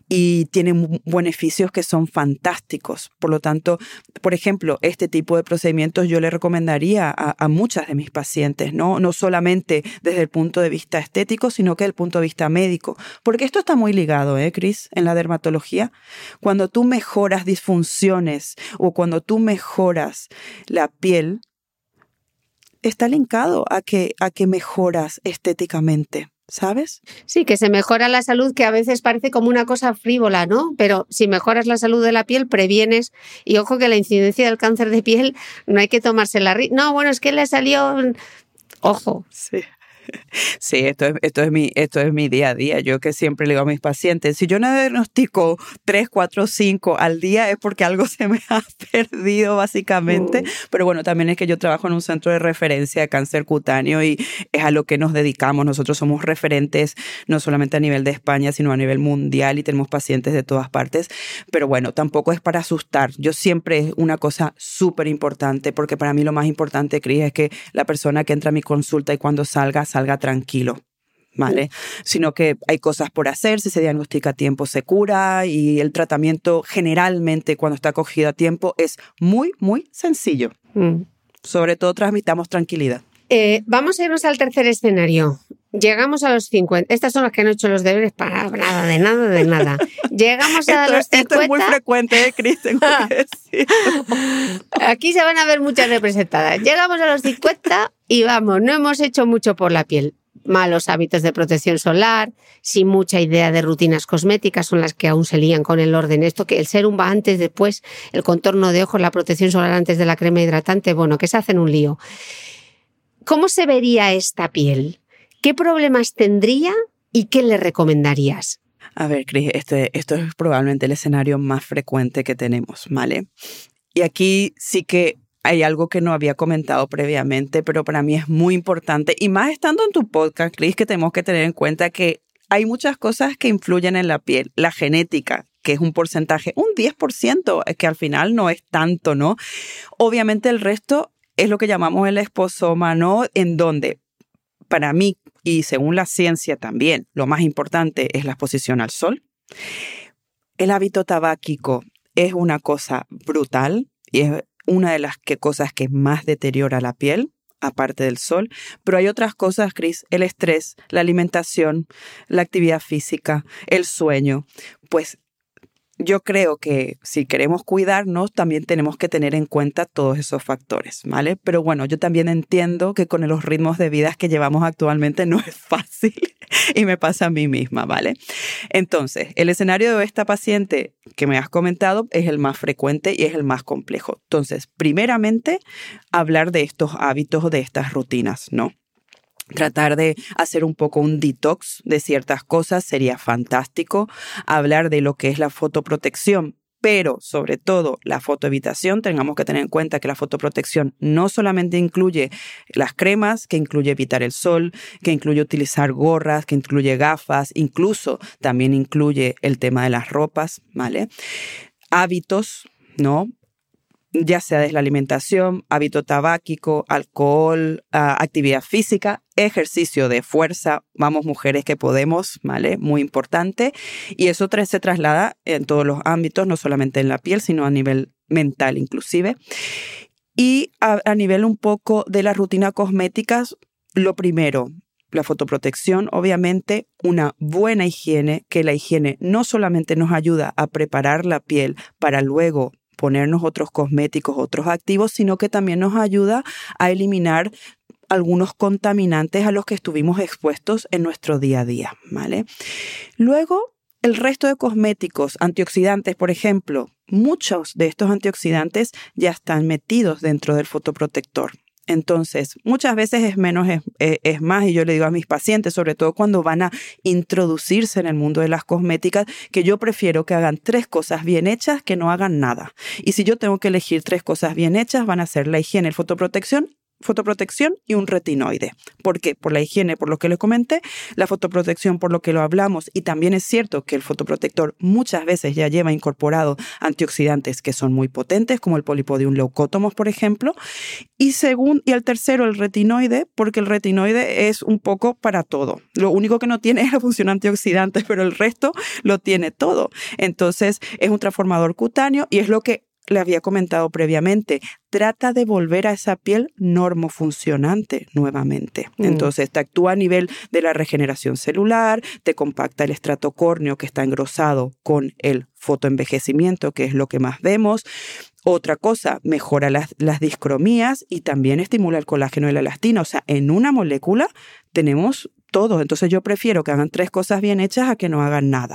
y tiene beneficios que son fantásticos. Por lo tanto, por ejemplo, este tipo de procedimientos yo le recomendaría a, a muchas de mis pacientes, ¿no? No solamente desde el punto de vista estético, sino que desde el punto de vista médico. Porque esto está muy ligado, ¿eh, Cris? En la dermatología. Cuando tú mejoras disfunciones o cuando tú mejoras la piel, está linkado a que, a que mejoras estéticamente, ¿sabes? Sí, que se mejora la salud, que a veces parece como una cosa frívola, ¿no? Pero si mejoras la salud de la piel, previenes. Y ojo que la incidencia del cáncer de piel no hay que tomársela. No, bueno, es que le salió... Ojo. Sí. Sí, esto es, esto es mi, esto es mi día a día. Yo que siempre le digo a mis pacientes, si yo no diagnostico tres, cuatro, cinco al día es porque algo se me ha perdido básicamente. Mm. Pero bueno, también es que yo trabajo en un centro de referencia de cáncer cutáneo y es a lo que nos dedicamos. Nosotros somos referentes no solamente a nivel de España, sino a nivel mundial y tenemos pacientes de todas partes. Pero bueno, tampoco es para asustar. Yo siempre es una cosa súper importante porque para mí lo más importante, Cris, es que la persona que entra a mi consulta y cuando salga, salga tranquilo, ¿vale? Uh. Sino que hay cosas por hacer, si se diagnostica a tiempo se cura y el tratamiento generalmente cuando está cogido a tiempo es muy, muy sencillo. Uh. Sobre todo transmitamos tranquilidad. Eh, vamos a irnos al tercer escenario. Llegamos a los cincuenta. Estas son las que no he hecho los deberes para nada, de nada, de nada. Llegamos a esto, los cincuenta. Esto es muy frecuente, ¿eh, Cris? Tengo que decir. Aquí se van a ver muchas representadas. Llegamos a los cincuenta y vamos, no hemos hecho mucho por la piel. Malos hábitos de protección solar, sin mucha idea de rutinas cosméticas, son las que aún se lían con el orden. Esto que el serum va antes, después, el contorno de ojos, la protección solar antes de la crema hidratante, bueno, que se hacen un lío. ¿Cómo se vería esta piel? ¿Qué problemas tendría y qué le recomendarías? A ver, Cris, este, esto es probablemente el escenario más frecuente que tenemos, ¿vale? Y aquí sí que hay algo que no había comentado previamente, pero para mí es muy importante, y más estando en tu podcast, Cris, que tenemos que tener en cuenta que hay muchas cosas que influyen en la piel. La genética, que es un porcentaje, un diez por ciento, que al final no es tanto, ¿no? Obviamente el resto es lo que llamamos el esposoma, ¿no? En donde, para mí, y según la ciencia también, lo más importante es la exposición al sol. El hábito tabáquico es una cosa brutal y es una de las que, cosas que más deteriora la piel, aparte del sol. Pero hay otras cosas, Cris, el estrés, la alimentación, la actividad física, el sueño. Pues yo creo que si queremos cuidarnos, también tenemos que tener en cuenta todos esos factores, ¿vale? Pero bueno, yo también entiendo que con los ritmos de vida que llevamos actualmente no es fácil y me pasa a mí misma, ¿vale? Entonces, el escenario de esta paciente que me has comentado es el más frecuente y es el más complejo. Entonces, primeramente, hablar de estos hábitos o de estas rutinas, ¿no? Tratar de hacer un poco un detox de ciertas cosas sería fantástico. Hablar de lo que es la fotoprotección, pero sobre todo la fotoevitación. Tengamos que tener en cuenta que la fotoprotección no solamente incluye las cremas, que incluye evitar el sol, que incluye utilizar gorras, que incluye gafas, incluso también incluye el tema de las ropas, ¿vale? Hábitos, ¿no? Ya sea desde la alimentación, hábito tabáquico, alcohol, uh, actividad física, ejercicio de fuerza, vamos mujeres que podemos, ¿vale? Muy importante. Y eso tra- se traslada en todos los ámbitos, no solamente en la piel, sino a nivel mental inclusive. Y a, a nivel un poco de la rutina cosméticas, lo primero, la fotoprotección, obviamente, una buena higiene, que la higiene no solamente nos ayuda a preparar la piel para luego ponernos otros cosméticos, otros activos, sino que también nos ayuda a eliminar algunos contaminantes a los que estuvimos expuestos en nuestro día a día, ¿vale? Luego, el resto de cosméticos, antioxidantes, por ejemplo, muchos de estos antioxidantes ya están metidos dentro del fotoprotector. Entonces, muchas veces es menos, es, es más, y yo le digo a mis pacientes, sobre todo cuando van a introducirse en el mundo de las cosméticas, que yo prefiero que hagan tres cosas bien hechas que no hagan nada. Y si yo tengo que elegir tres cosas bien hechas, van a ser la higiene, el fotoprotección, fotoprotección y un retinoide. ¿Por qué? Por la higiene, por lo que les comenté, la fotoprotección, por lo que lo hablamos, y también es cierto que el fotoprotector muchas veces ya lleva incorporado antioxidantes que son muy potentes, como el Polypodium leucótomos, por ejemplo, y según y el tercero, el retinoide, porque el retinoide es un poco para todo. Lo único que no tiene es la función antioxidante, pero el resto lo tiene todo. Entonces, es un transformador cutáneo y es lo que le había comentado previamente, trata de volver a esa piel normofuncionante nuevamente. Mm. Entonces, te actúa a nivel de la regeneración celular, te compacta el estrato córneo que está engrosado con el fotoenvejecimiento, que es lo que más vemos. Otra cosa, mejora las, las discromías y también estimula el colágeno y la elastina. O sea, en una molécula tenemos todo. Entonces, yo prefiero que hagan tres cosas bien hechas a que no hagan nada.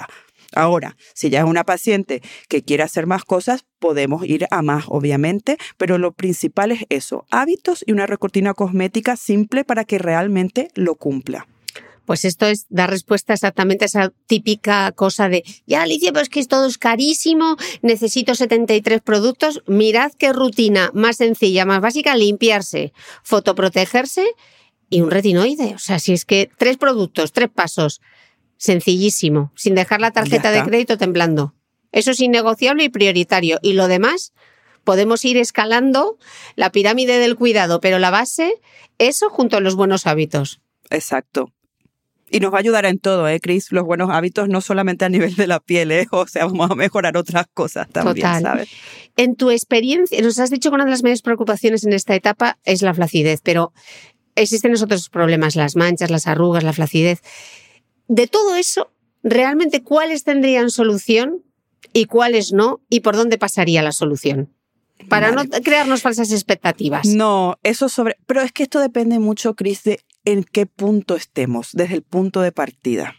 Ahora, si ya es una paciente que quiere hacer más cosas, podemos ir a más, obviamente, pero lo principal es eso, hábitos y una rutina cosmética simple para que realmente lo cumpla. Pues esto es dar respuesta exactamente a esa típica cosa de, ya Alicia, pero es que todo es carísimo, necesito setenta y tres productos, mirad qué rutina más sencilla, más básica, limpiarse, fotoprotegerse y un retinoide. O sea, si es que tres productos, tres pasos, sencillísimo, sin dejar la tarjeta de crédito temblando. Eso es innegociable y prioritario. Y lo demás, podemos ir escalando la pirámide del cuidado, pero la base, eso junto a los buenos hábitos. Exacto. Y nos va a ayudar en todo, ¿eh, Cris? Los buenos hábitos no solamente a nivel de la piel, ¿eh? O sea, vamos a mejorar otras cosas también, Total. ¿sabes? En tu experiencia, nos has dicho que una de las mayores preocupaciones en esta etapa es la flacidez, pero existen otros problemas, las manchas, las arrugas, la flacidez. De todo eso, ¿realmente cuáles tendrían solución y cuáles no? ¿Y por dónde pasaría la solución? Para vale. no crearnos falsas expectativas. No, eso sobre... Pero es que esto depende mucho, Cris, de en qué punto estemos, desde el punto de partida.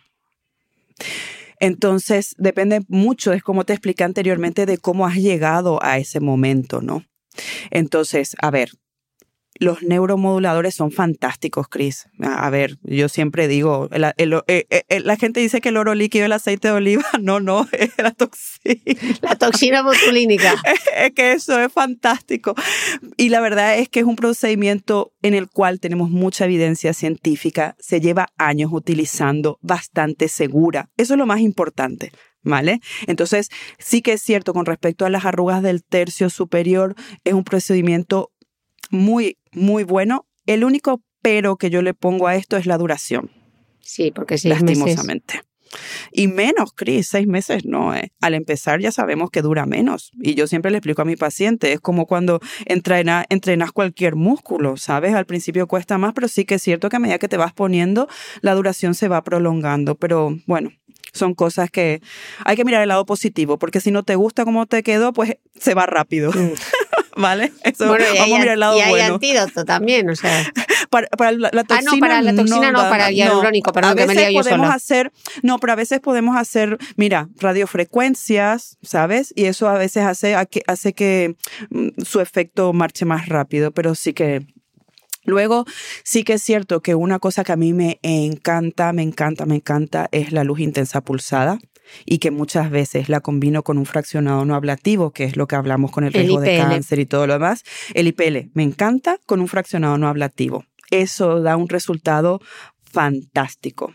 Entonces, depende mucho, es como te expliqué anteriormente, de cómo has llegado a ese momento, ¿no? Entonces, a ver, los neuromoduladores son fantásticos, Cris. A ver, yo siempre digo, el, el, el, el, la gente dice que el oro líquido, el aceite de oliva, no, no, es la toxina. La toxina botulínica. Es que eso es fantástico. Y la verdad es que es un procedimiento en el cual tenemos mucha evidencia científica, se lleva años utilizando, bastante segura. Eso es lo más importante. ¿Vale? Entonces, sí que es cierto con respecto a las arrugas del tercio superior, es un procedimiento muy, muy bueno. El único pero que yo le pongo a esto es la duración. Sí, porque seis lastimosamente. meses. Y menos, Cris, seis meses no. Eh. Al empezar ya sabemos que dura menos. Y yo siempre le explico a mi paciente, es como cuando entrena, entrenas cualquier músculo, ¿sabes? Al principio cuesta más, pero sí que es cierto que a medida que te vas poniendo, la duración se va prolongando. Pero bueno, son cosas que hay que mirar el lado positivo, porque si no te gusta cómo te quedó, pues se va rápido. Mm. ¿Vale? Eso, bueno, y vamos hay, a mirar el lado y hay bueno. antídoto también, o sea. Para, para la, la toxina, ah, no, para la toxina no, no para el hialurónico, no, perdón, que me lía yo sola. Hacer, no, pero a veces podemos hacer, mira, radiofrecuencias, ¿sabes? Y eso a veces hace, hace que mm, su efecto marche más rápido, pero sí que... Luego, sí que es cierto que una cosa que a mí me encanta, me encanta, me encanta es la luz intensa pulsada y que muchas veces la combino con un fraccionado no ablativo, que es lo que hablamos con el riesgo de cáncer y todo lo demás. El I P L me encanta con un fraccionado no ablativo. Eso da un resultado fantástico.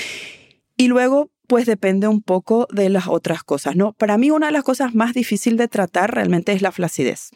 Y luego, pues depende un poco de las otras cosas, ¿no? Para mí una de las cosas más difíciles de tratar realmente es la flacidez.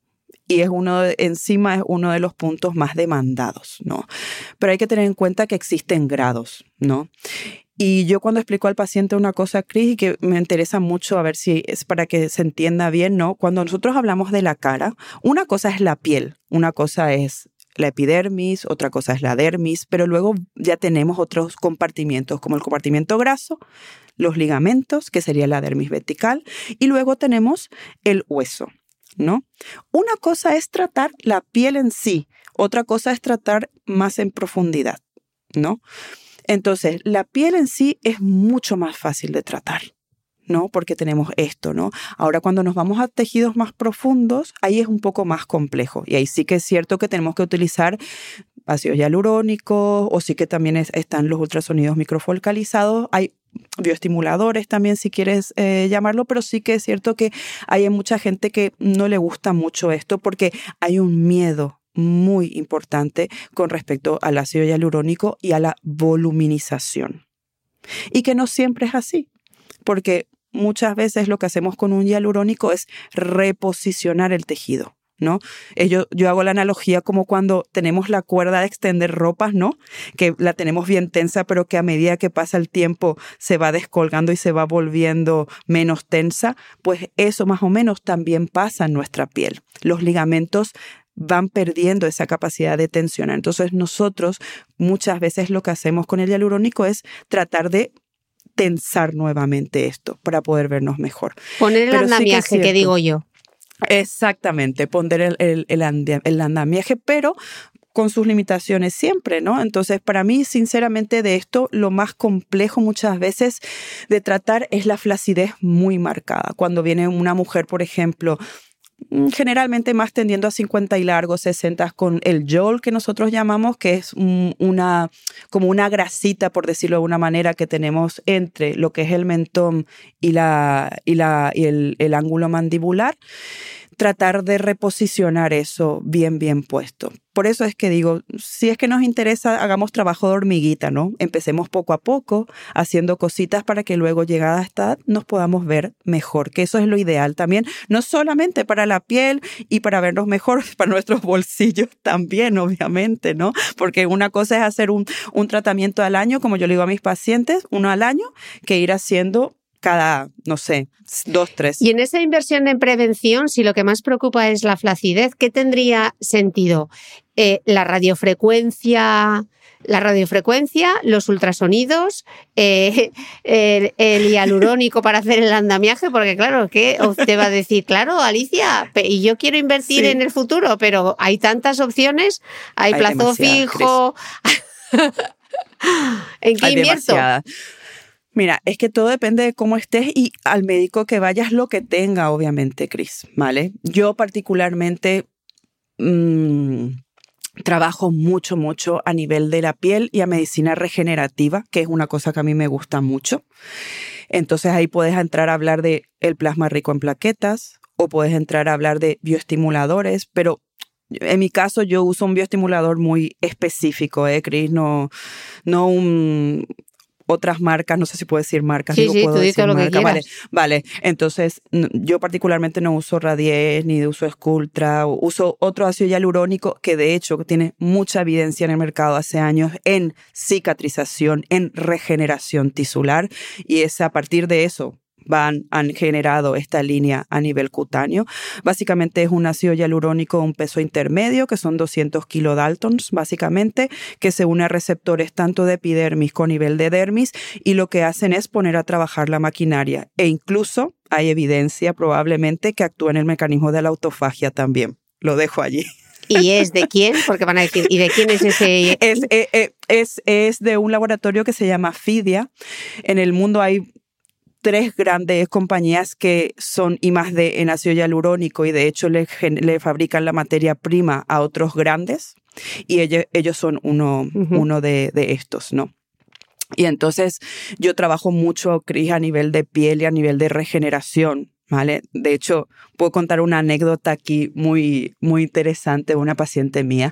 Y es uno de, encima es uno de los puntos más demandados, ¿no? Pero hay que tener en cuenta que existen grados, ¿no? Y yo cuando explico al paciente una cosa, Cris, y que me interesa mucho a ver si es para que se entienda bien, ¿no? Cuando nosotros hablamos de la cara, una cosa es la piel, una cosa es la epidermis, otra cosa es la dermis, pero luego ya tenemos otros compartimientos, como el compartimento graso, los ligamentos, que sería la dermis vertical, y luego tenemos el hueso, ¿no? Una cosa es tratar la piel en sí, otra cosa es tratar más en profundidad, ¿no? Entonces, la piel en sí es mucho más fácil de tratar, ¿no? Porque tenemos esto, ¿no? Ahora, cuando nos vamos a tejidos más profundos, ahí es un poco más complejo. Y ahí sí que es cierto que tenemos que utilizar ácidos hialurónicos o sí que también es, están los ultrasonidos microfocalizados. Hay bioestimuladores también, si quieres eh, llamarlo, pero sí que es cierto que hay mucha gente que no le gusta mucho esto porque hay un miedo muy importante con respecto al ácido hialurónico y a la voluminización. Y que no siempre es así, porque muchas veces lo que hacemos con un hialurónico es reposicionar el tejido, ¿no? Yo, yo hago la analogía como cuando tenemos la cuerda de extender ropas, ¿no? Que la tenemos bien tensa, pero que a medida que pasa el tiempo se va descolgando y se va volviendo menos tensa, pues eso más o menos también pasa en nuestra piel. Los ligamentos van perdiendo esa capacidad de tensionar. Entonces nosotros muchas veces lo que hacemos con el hialurónico es tratar de tensar nuevamente esto para poder vernos mejor. Poner el Pero andamiaje, sí que, que digo yo. Exactamente, poner el, el, el, andamiaje, pero con sus limitaciones siempre, ¿no? Entonces, para mí, sinceramente, de esto, lo más complejo muchas veces de tratar es la flacidez muy marcada. Cuando viene una mujer, por ejemplo, generalmente más tendiendo a cincuenta y largos, sesenta, con el yol que nosotros llamamos, que es un, una, como una grasita, por decirlo de una manera, que tenemos entre lo que es el mentón y, la, y, la, y el, el ángulo mandibular. Tratar de reposicionar eso bien, bien puesto. Por eso es que digo, si es que nos interesa, hagamos trabajo de hormiguita, ¿no? Empecemos poco a poco, haciendo cositas para que luego, llegada a esta edad, nos podamos ver mejor, que eso es lo ideal también, no solamente para la piel y para vernos mejor, para nuestros bolsillos también, obviamente, ¿no? Porque una cosa es hacer un, un tratamiento al año, como yo le digo a mis pacientes, uno al año, que ir haciendo cada, no sé, dos, tres. Y en esa inversión en prevención, si lo que más preocupa es la flacidez, ¿qué tendría sentido? Eh, la radiofrecuencia, la radiofrecuencia, los ultrasonidos, eh, el, el hialurónico para hacer el andamiaje, porque claro, ¿qué te va a decir? Claro, Alicia, y yo quiero invertir sí. en el futuro, pero hay tantas opciones, hay, hay plazo fijo. ¿En qué hay invierto? Demasiada. Mira, es que todo depende de cómo estés y al médico que vayas lo que tenga, obviamente, Cris, ¿vale? Yo particularmente mmm, trabajo mucho, mucho a nivel de la piel y a medicina regenerativa, que es una cosa que a mí me gusta mucho. Entonces ahí puedes entrar a hablar de el plasma rico en plaquetas o puedes entrar a hablar de bioestimuladores, pero en mi caso yo uso un bioestimulador muy específico, ¿eh, Cris? No, no un... otras marcas, no sé si puedo decir marcas, sí, digo, sí, puedo tú decir lo marca, que quieras. vale, vale, entonces yo particularmente no uso Radies ni uso Sculptra, uso otro ácido hialurónico que de hecho tiene mucha evidencia en el mercado hace años en cicatrización, en regeneración tisular y es a partir de eso van, han generado esta línea a nivel cutáneo. Básicamente es un ácido hialurónico de un peso intermedio, que son doscientos kilodaltons, básicamente, que se une a receptores tanto de epidermis con nivel de dermis y lo que hacen es poner a trabajar la maquinaria. E incluso hay evidencia probablemente que actúa en el mecanismo de la autofagia también. Lo dejo allí. ¿Y es de quién? Porque van a decir, ¿y de quién es ese? Es, es, es, es de un laboratorio que se llama Fidia. En el mundo hay tres grandes compañías que son I más D en ácido hialurónico y de hecho le, le fabrican la materia prima a otros grandes y ellos, ellos son uno, uh-huh. uno de, de estos, ¿no? Y entonces yo trabajo mucho, Cris, a nivel de piel y a nivel de regeneración, ¿vale? De hecho, puedo contar una anécdota aquí muy, muy interesante de una paciente mía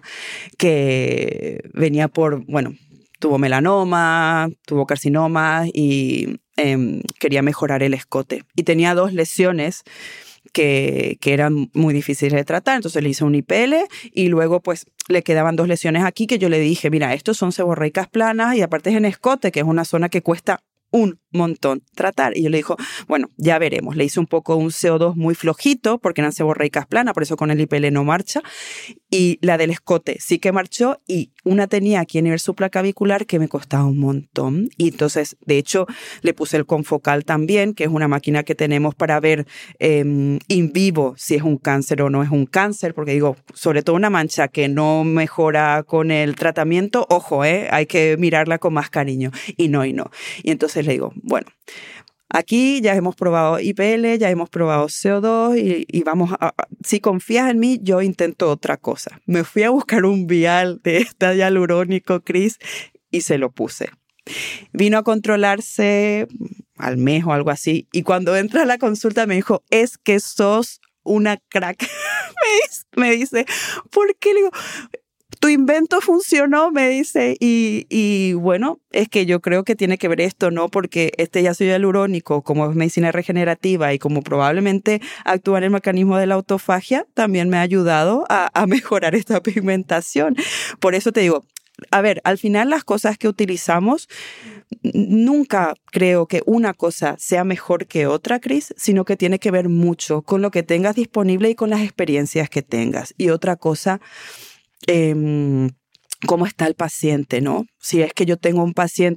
que venía por, bueno, tuvo melanoma, tuvo carcinoma y eh, quería mejorar el escote. Y tenía dos lesiones que, que eran muy difíciles de tratar. Entonces le hice un I P L y luego pues le quedaban dos lesiones aquí que yo le dije, mira, estos son seborreicas planas y aparte es en escote, que es una zona que cuesta un montón tratar. Y yo le dijo, bueno, ya veremos. Le hice un poco un C O dos muy flojito porque eran seborreicas planas, por eso con el I P L no marcha. Y la del escote sí que marchó y una tenía aquí a nivel supraclavicular que me costaba un montón. Y entonces, de hecho, le puse el confocal también, que es una máquina que tenemos para ver eh, in vivo si es un cáncer o no es un cáncer, porque digo, sobre todo una mancha que no mejora con el tratamiento, ojo, eh, hay que mirarla con más cariño. Y no, y no. Y entonces le digo, bueno, aquí ya hemos probado I P L, ya hemos probado C O dos y, y vamos a, a, si confías en mí, yo intento otra cosa. Me fui a buscar un vial de este hialurónico, Cris, y se lo puse. Vino a controlarse al mes o algo así, y cuando entra a la consulta me dijo, es que sos una crack. me dice, ¿por qué? Le digo, tu invento funcionó, me dice, y, y bueno, es que yo creo que tiene que ver esto, ¿no? Porque este ácido hialurónico, como es medicina regenerativa y como probablemente actúa en el mecanismo de la autofagia, también me ha ayudado a, a mejorar esta pigmentación. Por eso te digo, a ver, al final las cosas que utilizamos, nunca creo que una cosa sea mejor que otra, Cris, sino que tiene que ver mucho con lo que tengas disponible y con las experiencias que tengas. Y otra cosa, Eh, cómo está el paciente, ¿no? Si es que yo tengo un paciente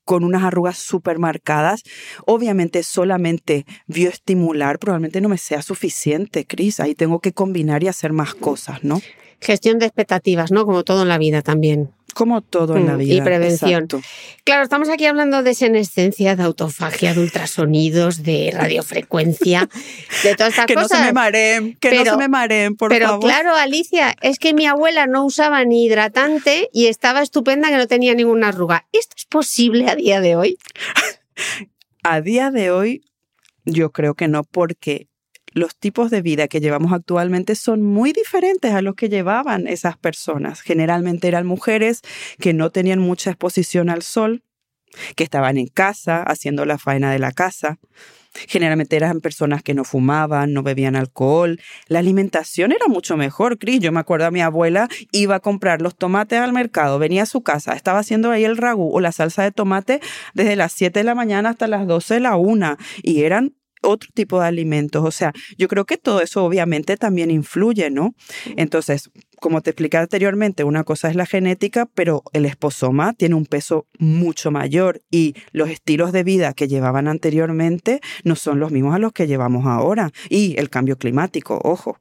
con unas arrugas súper marcadas. Obviamente solamente bioestimular probablemente no me sea suficiente, Cris. Ahí tengo que combinar y hacer más cosas, ¿no? Gestión de expectativas, ¿no? Como todo en la vida también. Como todo en mm, la vida. Y prevención. Exacto. Claro, estamos aquí hablando de senescencia, de autofagia, de ultrasonidos, de radiofrecuencia, de todas estas que cosas. Que no se me mareen, que pero, no se me mareen, por pero favor. Pero claro, Alicia, es que mi abuela no usaba ni hidratante y estaba estupenda, que no tenía ninguna arruga. ¿Esto es posible a día de hoy? A día de hoy, yo creo que no, porque los tipos de vida que llevamos actualmente son muy diferentes a los que llevaban esas personas. Generalmente eran mujeres que no tenían mucha exposición al sol, que estaban en casa haciendo la faena de la casa. Generalmente eran personas que no fumaban, no bebían alcohol. La alimentación era mucho mejor, Cris. Yo me acuerdo a mi abuela, iba a comprar los tomates al mercado, venía a su casa, estaba haciendo ahí el ragú o la salsa de tomate desde las siete de la mañana hasta las doce de la una. Y eran otro tipo de alimentos. O sea, yo creo que todo eso obviamente también influye, ¿no? Entonces, como te expliqué anteriormente, una cosa es la genética, pero el esposoma tiene un peso mucho mayor y los estilos de vida que llevaban anteriormente no son los mismos a los que llevamos ahora. Y el cambio climático, ojo.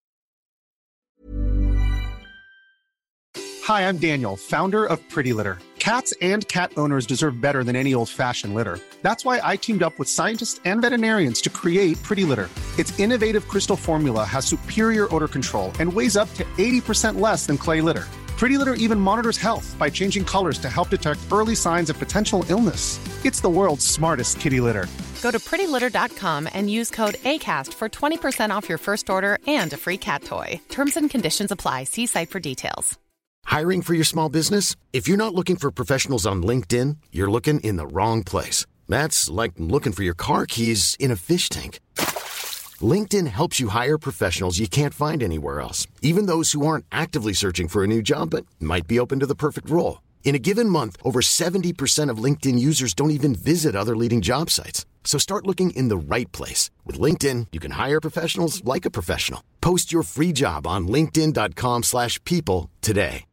Hi, I'm Daniel, founder of Pretty Litter. Cats and cat owners deserve better than any old-fashioned litter. That's why I teamed up with scientists and veterinarians to create Pretty Litter. Its innovative crystal formula has superior odor control and weighs up to eighty percent less than clay litter. Pretty Litter even monitors health by changing colors to help detect early signs of potential illness. It's the world's smartest kitty litter. Go to pretty litter dot com and use code ACAST for twenty percent off your first order and a free cat toy. Terms and conditions apply. See site for details. Hiring for your small business? If you're not looking for professionals on LinkedIn, you're looking in the wrong place. That's like looking for your car keys in a fish tank. LinkedIn helps you hire professionals you can't find anywhere else, even those who aren't actively searching for a new job but might be open to the perfect role. In a given month, over seventy percent of LinkedIn users don't even visit other leading job sites. So start looking in the right place. With LinkedIn, you can hire professionals like a professional. Post your free job on linkedin dot com slash people today.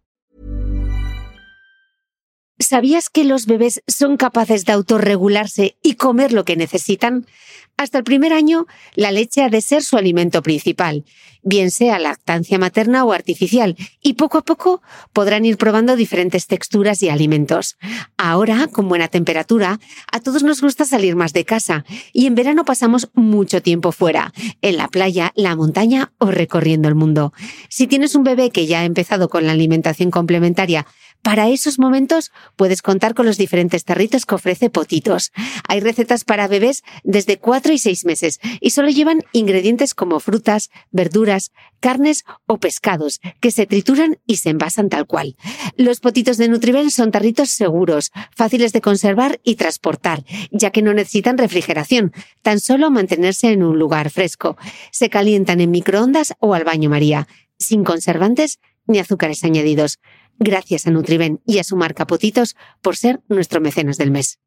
¿Sabías que los bebés son capaces de autorregularse y comer lo que necesitan? Hasta el primer año, la leche ha de ser su alimento principal, bien sea lactancia materna o artificial, y poco a poco podrán ir probando diferentes texturas y alimentos. Ahora, con buena temperatura, a todos nos gusta salir más de casa, y en verano pasamos mucho tiempo fuera, en la playa, la montaña o recorriendo el mundo. Si tienes un bebé que ya ha empezado con la alimentación complementaria, para esos momentos puedes contar con los diferentes tarritos que ofrece Potitos. Hay recetas para bebés desde cuatro y seis meses y solo llevan ingredientes como frutas, verduras, carnes o pescados que se trituran y se envasan tal cual. Los Potitos de Nutriben son tarritos seguros, fáciles de conservar y transportar, ya que no necesitan refrigeración, tan solo mantenerse en un lugar fresco. Se calientan en microondas o al baño María, sin conservantes ni azúcares añadidos. Gracias a Nutriben y a su marca Potitos por ser nuestro mecenas del mes.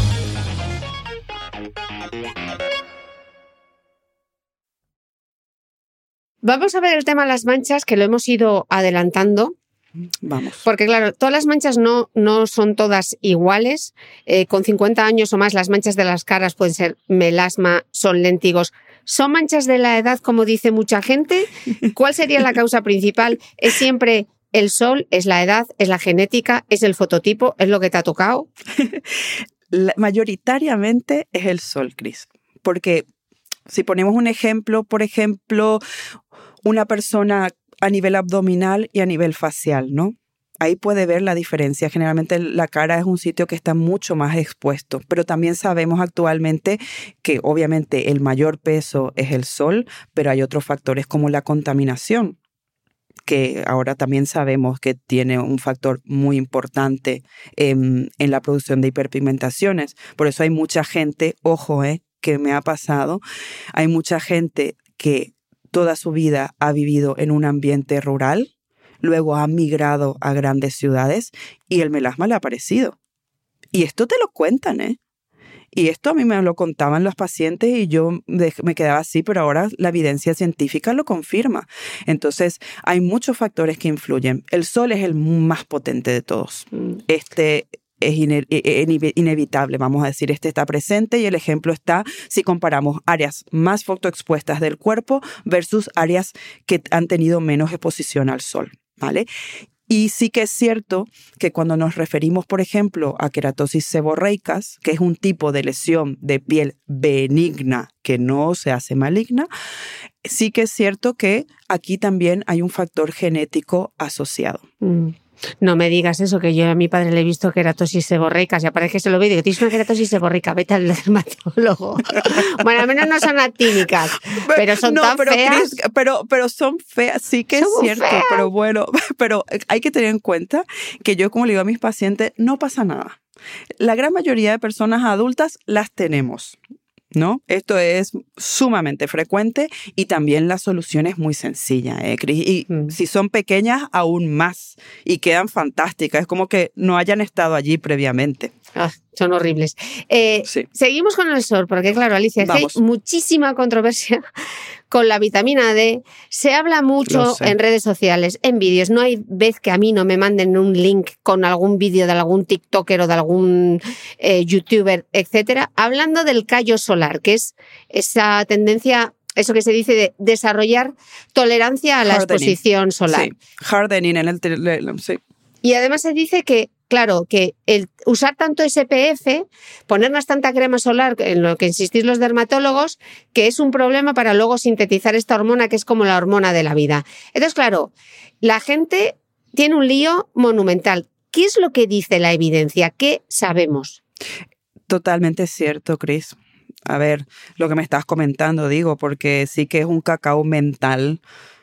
Vamos a ver el tema de las manchas, que lo hemos ido adelantando. Vamos. Porque claro, todas las manchas no, no son todas iguales. Eh, con cincuenta años o más, las manchas de las caras pueden ser melasma, son léntigos. ¿Son manchas de la edad, como dice mucha gente? ¿Cuál sería la causa principal? ¿Es siempre el sol, es la edad, es la genética, es el fototipo, es lo que te ha tocado? La, mayoritariamente es el sol, Cris. Porque si ponemos un ejemplo, por ejemplo, una persona a nivel abdominal y a nivel facial, ¿no? Ahí puede ver la diferencia. Generalmente la cara es un sitio que está mucho más expuesto, pero también sabemos actualmente que obviamente el mayor peso es el sol, pero hay otros factores como la contaminación, que ahora también sabemos que tiene un factor muy importante en, en la producción de hiperpigmentaciones. Por eso hay mucha gente, ojo, eh, que me ha pasado, hay mucha gente que toda su vida ha vivido en un ambiente rural, luego ha migrado a grandes ciudades y el melasma le ha aparecido. Y esto te lo cuentan, ¿eh? Y esto a mí me lo contaban los pacientes y yo me quedaba así, pero ahora la evidencia científica lo confirma. Entonces, hay muchos factores que influyen. El sol es el más potente de todos. Este, es ine- inevitable, vamos a decir, este está presente y el ejemplo está si comparamos áreas más fotoexpuestas del cuerpo versus áreas que han tenido menos exposición al sol, ¿vale? Y sí que es cierto que cuando nos referimos, por ejemplo, a queratosis seborreicas, que es un tipo de lesión de piel benigna que no se hace maligna, sí que es cierto que aquí también hay un factor genético asociado. Mm. No me digas eso, que yo a mi padre le he visto queratosis seborreica, y aparece que se lo ve y digo, tienes una queratosis seborreica, vete al dermatólogo. Bueno, al menos no son actínicas, pero son no, tan pero, feas. Chris, pero, pero son feas, sí que son es cierto, feas. Pero bueno, pero hay que tener en cuenta que yo, como le digo a mis pacientes, no pasa nada. La gran mayoría de personas adultas las tenemos, ¿no? Esto es sumamente frecuente y también la solución es muy sencilla, ¿eh, Cris? Y mm. si son pequeñas, aún más. Y quedan fantásticas. Es como que no hayan estado allí previamente. Ah, son horribles. Eh, sí. Seguimos con el sol, porque claro, Alicia, es que hay muchísima controversia con la vitamina D. Se habla mucho en redes sociales, en vídeos. No hay vez que a mí no me manden un link con algún vídeo de algún TikToker o de algún eh, YouTuber, etcétera, hablando del callo solar, que es esa tendencia, eso que se dice de desarrollar tolerancia a la hardening. Exposición solar. Sí, hardening en el... Sí. Y además se dice que, claro, que el usar tanto S P F, ponernos tanta crema solar, en lo que insistís los dermatólogos, que es un problema para luego sintetizar esta hormona que es como la hormona de la vida. Entonces, claro, la gente tiene un lío monumental. ¿Qué es lo que dice la evidencia? ¿Qué sabemos? Totalmente cierto, Cris. A ver, lo que me estás comentando, digo, porque sí que es un cacao mental.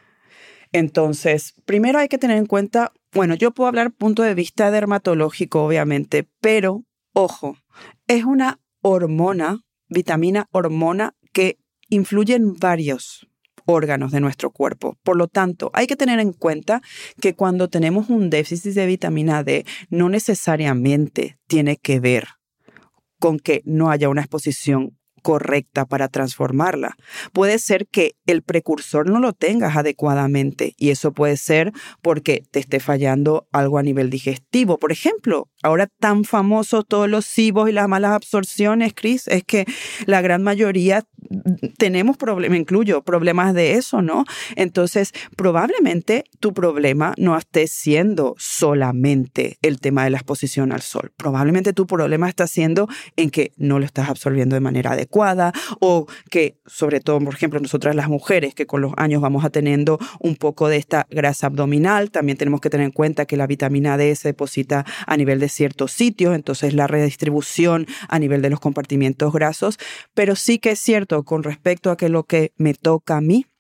Entonces, primero hay que tener en cuenta, bueno, yo puedo hablar punto de vista dermatológico, obviamente, pero, ojo, es una hormona, vitamina hormona, que influye en varios órganos de nuestro cuerpo. Por lo tanto, hay que tener en cuenta que cuando tenemos un déficit de vitamina D, no necesariamente tiene que ver con que no haya una exposición correcta para transformarla. Puede ser que el precursor no lo tengas adecuadamente y eso puede ser porque te esté fallando algo a nivel digestivo. Por ejemplo, ahora tan famosos todos los S I B Os y las malas absorciones, Cris, es que la gran mayoría tenemos problemas, me incluyo, problemas de eso, ¿no? Entonces, probablemente tu problema no esté siendo solamente el tema de la exposición al sol. Probablemente tu problema está siendo en que no lo estás absorbiendo de manera adecuada o que, sobre todo, por ejemplo, nosotras las mujeres que con los años vamos a teniendo un poco de esta grasa abdominal, también tenemos que tener en cuenta que la vitamina D se deposita a nivel de ciertos sitios, entonces la redistribución a nivel de los compartimientos grasos, pero sí que es cierto con respecto a que lo que me toca a mí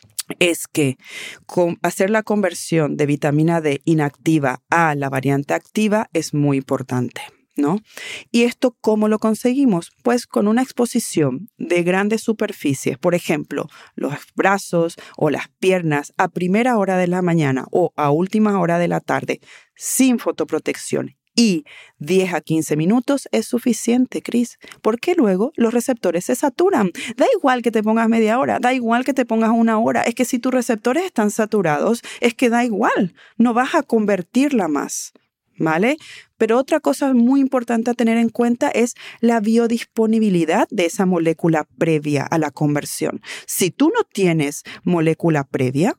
es que con hacer la conversión de vitamina D inactiva a la variante activa es muy importante, ¿no? ¿Y esto cómo lo conseguimos? Pues con una exposición de grandes superficies, por ejemplo, los brazos o las piernas a primera hora de la mañana o a última hora de la tarde, sin fotoprotección. Y diez a quince minutos es suficiente, Cris, porque luego los receptores se saturan. Da igual que te pongas media hora, da igual que te pongas una hora. Es que si tus receptores están saturados, es que da igual, no vas a convertirla más, ¿vale? Pero otra cosa muy importante a tener en cuenta es la biodisponibilidad de esa molécula previa a la conversión. Si tú no tienes molécula previa,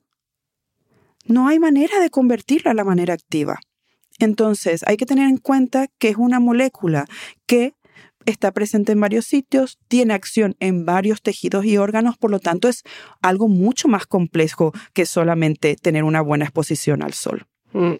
no hay manera de convertirla a la manera activa. Entonces, hay que tener en cuenta que es una molécula que está presente en varios sitios, tiene acción en varios tejidos y órganos, por lo tanto, es algo mucho más complejo que solamente tener una buena exposición al sol. Mm.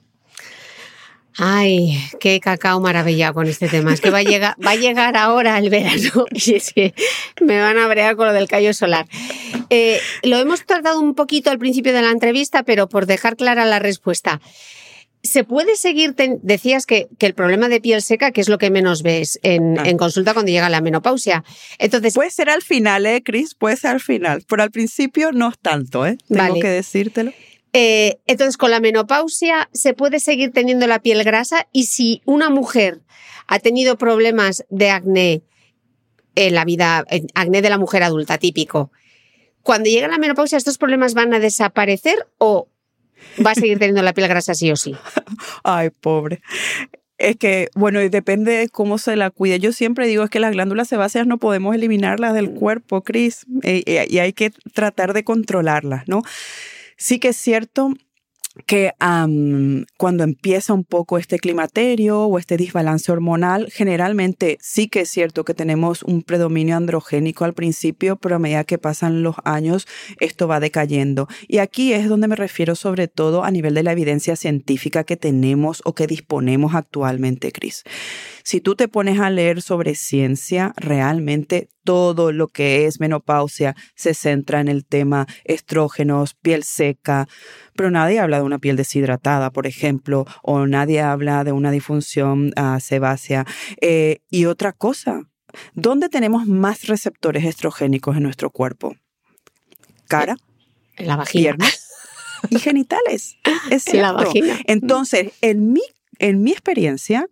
Ay, qué cacao maravillado con este tema. Es que va a llegar, va a llegar ahora el verano y es que me van a brear con lo del callo solar. Eh, lo hemos tratado un poquito al principio de la entrevista, pero por dejar clara la respuesta. ¿Se puede seguir? Ten... Decías que, que el problema de piel seca, que es lo que menos ves en, ah. en consulta cuando llega la menopausia. Entonces, puede ser al final, ¿eh, Cris? Puede ser al final. Pero al principio no es tanto, ¿eh? Tengo vale. que decírtelo. Eh, entonces, con la menopausia se puede seguir teniendo la piel grasa y si una mujer ha tenido problemas de acné en la vida, acné de la mujer adulta típico, cuando llega la menopausia, ¿estos problemas van a desaparecer o va a seguir teniendo la piel grasa sí o sí? Ay, pobre. Es que, bueno, y depende de cómo se la cuide. Yo siempre digo es que las glándulas sebáceas no podemos eliminarlas del cuerpo, Cris, y, y hay que tratar de controlarlas, ¿no? Sí que es cierto que um, cuando empieza un poco este climaterio o este desbalance hormonal, generalmente sí que es cierto que tenemos un predominio androgénico al principio, pero a medida que pasan los años, esto va decayendo. Y aquí es donde me refiero sobre todo a nivel de la evidencia científica que tenemos o que disponemos actualmente, Cris. Si tú te pones a leer sobre ciencia, realmente todo lo que es menopausia se centra en el tema estrógenos, piel seca, pero nadie habla de una piel deshidratada, por ejemplo, o nadie habla de una disfunción uh, sebácea. Eh, y otra cosa, ¿dónde tenemos más receptores estrogénicos en nuestro cuerpo? Cara, en la vagina, piernas y genitales. Es cierto. En la vagina. Entonces, en mi, en mi experiencia,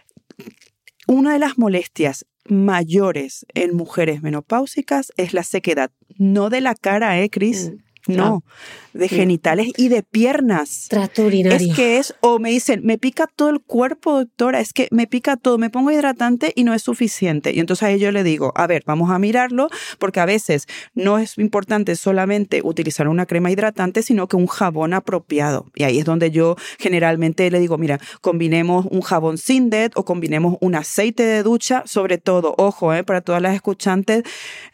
una de las molestias mayores en mujeres menopáusicas es la sequedad, no de la cara, ¿eh, Cris? Mm. No, de genitales y de piernas. Tracto urinario. Es que es, o me dicen, me pica todo el cuerpo, doctora, es que me pica todo, me pongo hidratante y no es suficiente. Y entonces a ellos le digo, a ver, vamos a mirarlo, porque a veces no es importante solamente utilizar una crema hidratante, sino que un jabón apropiado. Y ahí es donde yo generalmente le digo, mira, combinemos un jabón Sindet o combinemos un aceite de ducha, sobre todo, ojo, eh, para todas las escuchantes,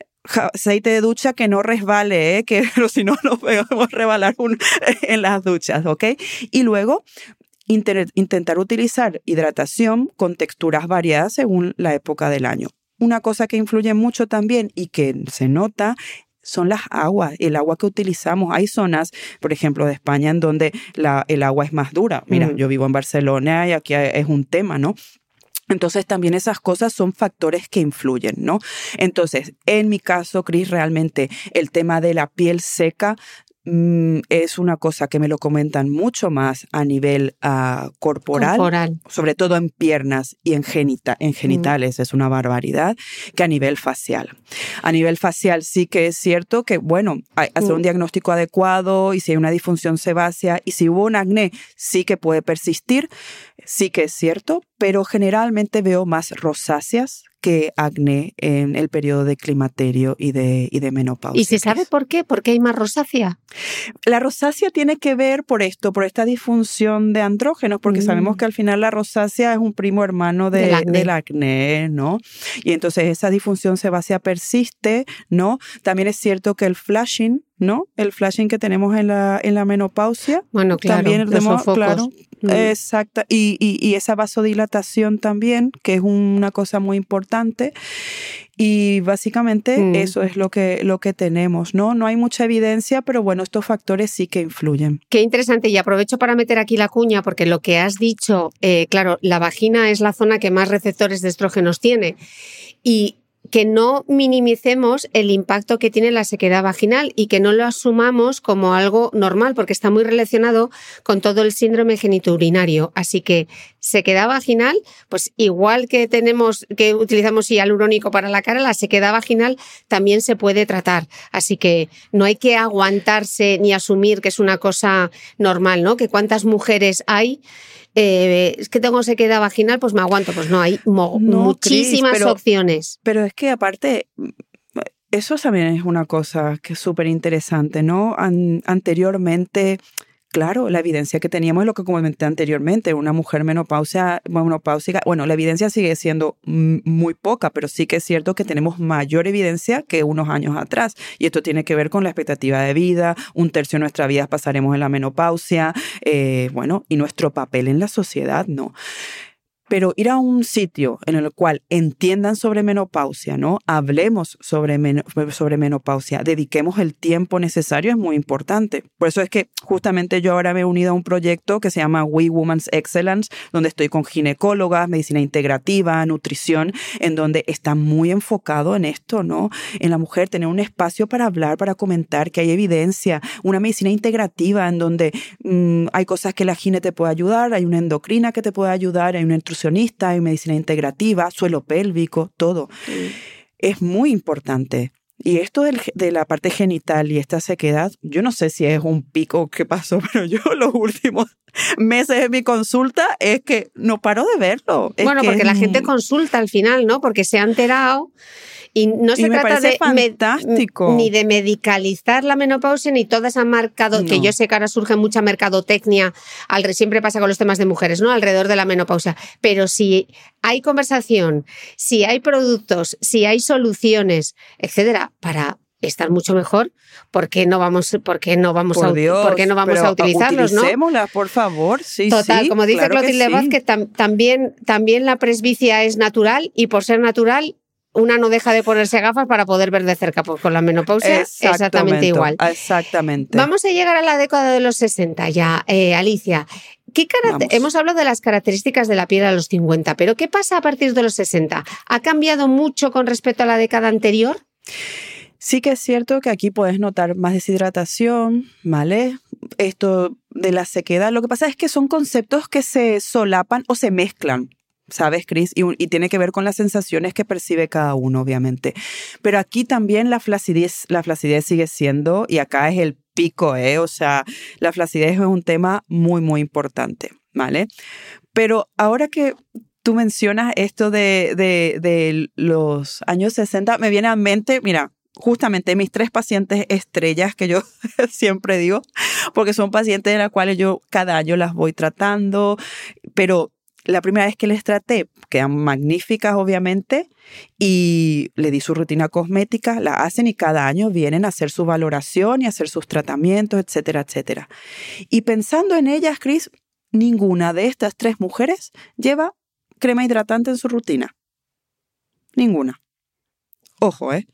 aceite de ducha que no resbale, ¿eh? Que pero si no nos podemos rebalar un, en las duchas, ¿ok? Y luego inter, intentar utilizar hidratación con texturas variadas según la época del año. Una cosa que influye mucho también y que se nota son las aguas, el agua que utilizamos. Hay zonas, por ejemplo, de España en donde la, el agua es más dura. Mira, mm. yo vivo en Barcelona y aquí es un tema, ¿no? Entonces, también esas cosas son factores que influyen, ¿no? Entonces, en mi caso, Cris, realmente el tema de la piel seca mmm, es una cosa que me lo comentan mucho más a nivel uh, corporal, corporal, sobre todo en piernas y en, genita, en genitales, mm. es una barbaridad, que a nivel facial. A nivel facial sí que es cierto que, bueno, hay, hacer mm. un diagnóstico adecuado y si hay una disfunción sebácea y si hubo un acné, sí que puede persistir, sí que es cierto, pero generalmente veo más rosáceas que acné en el periodo de climaterio y de, y de menopausia. ¿Y se sabe por qué? ¿Por qué hay más rosácea? La rosácea tiene que ver por esto, por esta disfunción de andrógenos, porque mm. sabemos que al final la rosácea es un primo hermano de, del, acné. del acné, ¿no? Y entonces esa disfunción sebácea persiste, ¿no? También es cierto que el flushing, ¿no? El flushing que tenemos en la, en la menopausia. Bueno, claro, también los sofocos. Claro, mm. Exacto. Y, y, y esa vasodilatación también, que es una cosa muy importante. Y básicamente mm. eso es lo que, lo que tenemos, ¿no? No hay mucha evidencia, pero bueno, estos factores sí que influyen. Qué interesante. Y aprovecho para meter aquí la cuña, porque lo que has dicho, eh, claro, la vagina es la zona que más receptores de estrógenos tiene. Y que no minimicemos el impacto que tiene la sequedad vaginal y que no lo asumamos como algo normal, porque está muy relacionado con todo el síndrome genitourinario. Así que sequedad vaginal, pues igual que tenemos, que utilizamos hialurónico para la cara, la sequedad vaginal también se puede tratar. Así que no hay que aguantarse ni asumir que es una cosa normal, ¿no? Que cuántas mujeres hay. Eh, es que tengo sequedad vaginal, pues me aguanto. Pues no, hay mo- no, muchísimas Cris, pero, opciones. Pero es que aparte, eso también es una cosa que es súper interesante, ¿no? An- anteriormente, claro, la evidencia que teníamos es lo que comenté anteriormente, una mujer menopausia, menopáusica, bueno, la evidencia sigue siendo muy poca, pero sí que es cierto que tenemos mayor evidencia que unos años atrás. Y esto tiene que ver con la expectativa de vida, un tercio de nuestra vida pasaremos en la menopausia, eh, bueno, y nuestro papel en la sociedad, ¿no? Pero ir a un sitio en el cual entiendan sobre menopausia, ¿no? Hablemos sobre, men- sobre menopausia, dediquemos el tiempo necesario, es muy importante. Por eso es que justamente yo ahora me he unido a un proyecto que se llama We Women's Excellence, donde estoy con ginecólogas, medicina integrativa, nutrición, en donde está muy enfocado en esto, ¿no? En la mujer, tener un espacio para hablar, para comentar, que hay evidencia, una medicina integrativa en donde mmm, hay cosas que la gine te puede ayudar, hay una endocrina que te puede ayudar, hay una nutricionista, hay medicina integrativa, suelo pélvico, todo. Mm. Es muy importante, Y esto del, de la parte genital y esta sequedad, yo no sé si es un pico que pasó, pero yo los últimos meses de mi consulta es que no paro de verlo. Es bueno, que porque es, la gente consulta al final, ¿no? Porque se ha enterado y no se y me trata de fantástico. Me, ni de medicalizar la menopausia ni toda esa mercado, no. que yo sé que ahora surge mucha mercadotecnia, al, siempre pasa con los temas de mujeres, ¿no? Alrededor de la menopausia. Pero si hay conversación, si hay productos, si hay soluciones, etcétera, para estar mucho mejor, ¿por qué no vamos, por qué no vamos, por a, Dios, ¿por qué no vamos a utilizarlos, no? Utilicémoslas, por favor. Sí, Total, sí, como dice claro Clotilde sí. Vázquez, tam, también, también la presbicia es natural y por ser natural una no deja de ponerse gafas para poder ver de cerca, pues con la menopausia exactamente igual. Exactamente. Vamos a llegar a la década de los sesenta ya, eh, Alicia. ¿Qué Hemos hablado de las características de la piel a los cincuenta, pero ¿qué pasa a partir de los sesenta? ¿Ha cambiado mucho con respecto a la década anterior? Sí que es cierto que aquí puedes notar más deshidratación, ¿vale? Esto de la sequedad. Lo que pasa es que son conceptos que se solapan o se mezclan, ¿sabes, Cris? Y, y tiene que ver con las sensaciones que percibe cada uno, obviamente. Pero aquí también la flacidez, la flacidez sigue siendo, y acá es el pico, ¿eh? O sea, la flacidez es un tema muy, muy importante, ¿vale? Pero ahora que tú mencionas esto de, de, de los años sesenta, me viene a mente, mira, justamente mis tres pacientes estrellas que yo siempre digo, porque son pacientes de las cuales yo cada año las voy tratando, pero la primera vez que les traté, quedan magníficas obviamente, y le di su rutina cosmética, la hacen y cada año vienen a hacer su valoración y a hacer sus tratamientos, etcétera, etcétera. Y pensando en ellas, Cris, ninguna de estas tres mujeres lleva crema hidratante en su rutina. Ninguna. Ojo, ¿eh?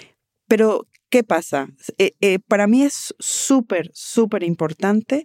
Pero, ¿qué pasa? Eh, eh, para mí es súper, súper importante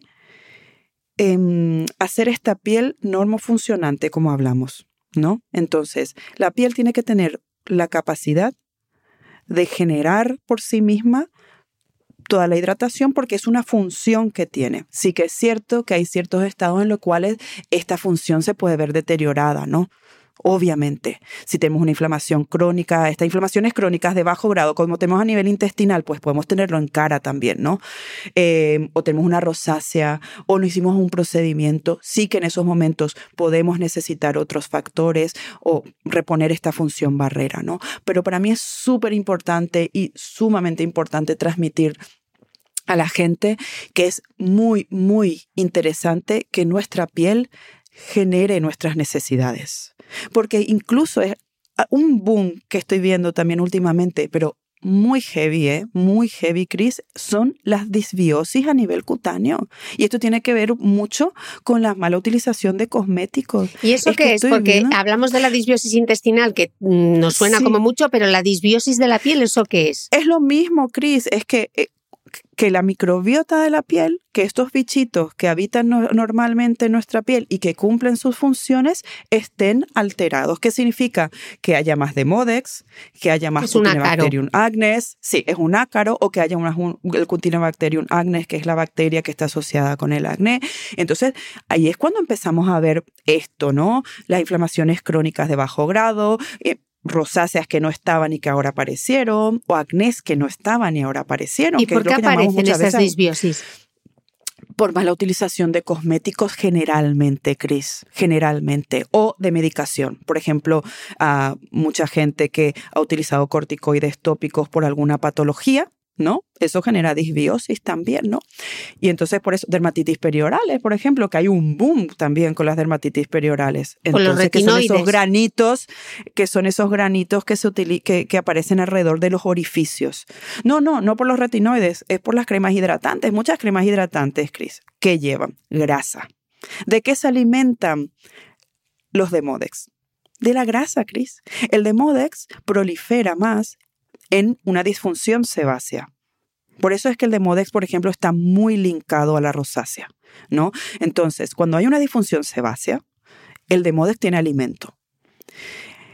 eh, hacer esta piel normofuncionante, como hablamos, ¿no? Entonces, la piel tiene que tener la capacidad de generar por sí misma toda la hidratación porque es una función que tiene. Sí que es cierto que hay ciertos estados en los cuales esta función se puede ver deteriorada, ¿no? Obviamente, si tenemos una inflamación crónica, estas inflamaciones crónicas de bajo grado, como tenemos a nivel intestinal, pues podemos tenerlo en cara también, ¿no? Eh, o tenemos una rosácea, o no hicimos un procedimiento, sí que en esos momentos podemos necesitar otros factores o reponer esta función barrera, ¿no? Pero para mí es súper importante y sumamente importante transmitir a la gente que es muy, muy interesante que nuestra piel genere nuestras necesidades. Porque incluso es un boom que estoy viendo también últimamente, pero muy heavy, ¿eh? Muy heavy, Cris, son las disbiosis a nivel cutáneo. Y esto tiene que ver mucho con la mala utilización de cosméticos. ¿Y eso es qué es? Porque viendo... hablamos de la disbiosis intestinal, que nos suena sí. como mucho, pero la disbiosis de la piel, ¿eso qué es? Es lo mismo, Cris, es que... Eh, que la microbiota de la piel, que estos bichitos que habitan no, normalmente en nuestra piel y que cumplen sus funciones, estén alterados. ¿Qué significa? Que haya más Demodex, que haya más Cutinebacterium agnes, sí, es un ácaro, o que haya una, un, el Cutinebacterium agnes, que es la bacteria que está asociada con el acné. Entonces, ahí es cuando empezamos a ver esto, ¿no? Las inflamaciones crónicas de bajo grado, eh, rosáceas que no estaban y que ahora aparecieron, o acnés que no estaban y ahora aparecieron. ¿Y que por qué aparecen esas disbiosis? Por mala utilización de cosméticos generalmente, Cris, generalmente, o de medicación. Por ejemplo, a mucha gente que ha utilizado corticoides tópicos por alguna patología, ¿no? Eso genera disbiosis también, ¿no? Y entonces por eso, dermatitis periorales, por ejemplo, que hay un boom también con las dermatitis periorales. Entonces, con los retinoides. Que son esos granitos, que son esos granitos que se utili- que, que aparecen alrededor de los orificios. No, no, no por los retinoides, es por las cremas hidratantes. Muchas cremas hidratantes, Cris, ¿qué llevan? Grasa. ¿De qué se alimentan los Demodex? De la grasa, Cris. El Demodex prolifera más en una disfunción sebácea. Por eso es que el Demodex, por ejemplo, está muy linkado a la rosácea, ¿no? Entonces, cuando hay una disfunción sebácea, el Demodex tiene alimento.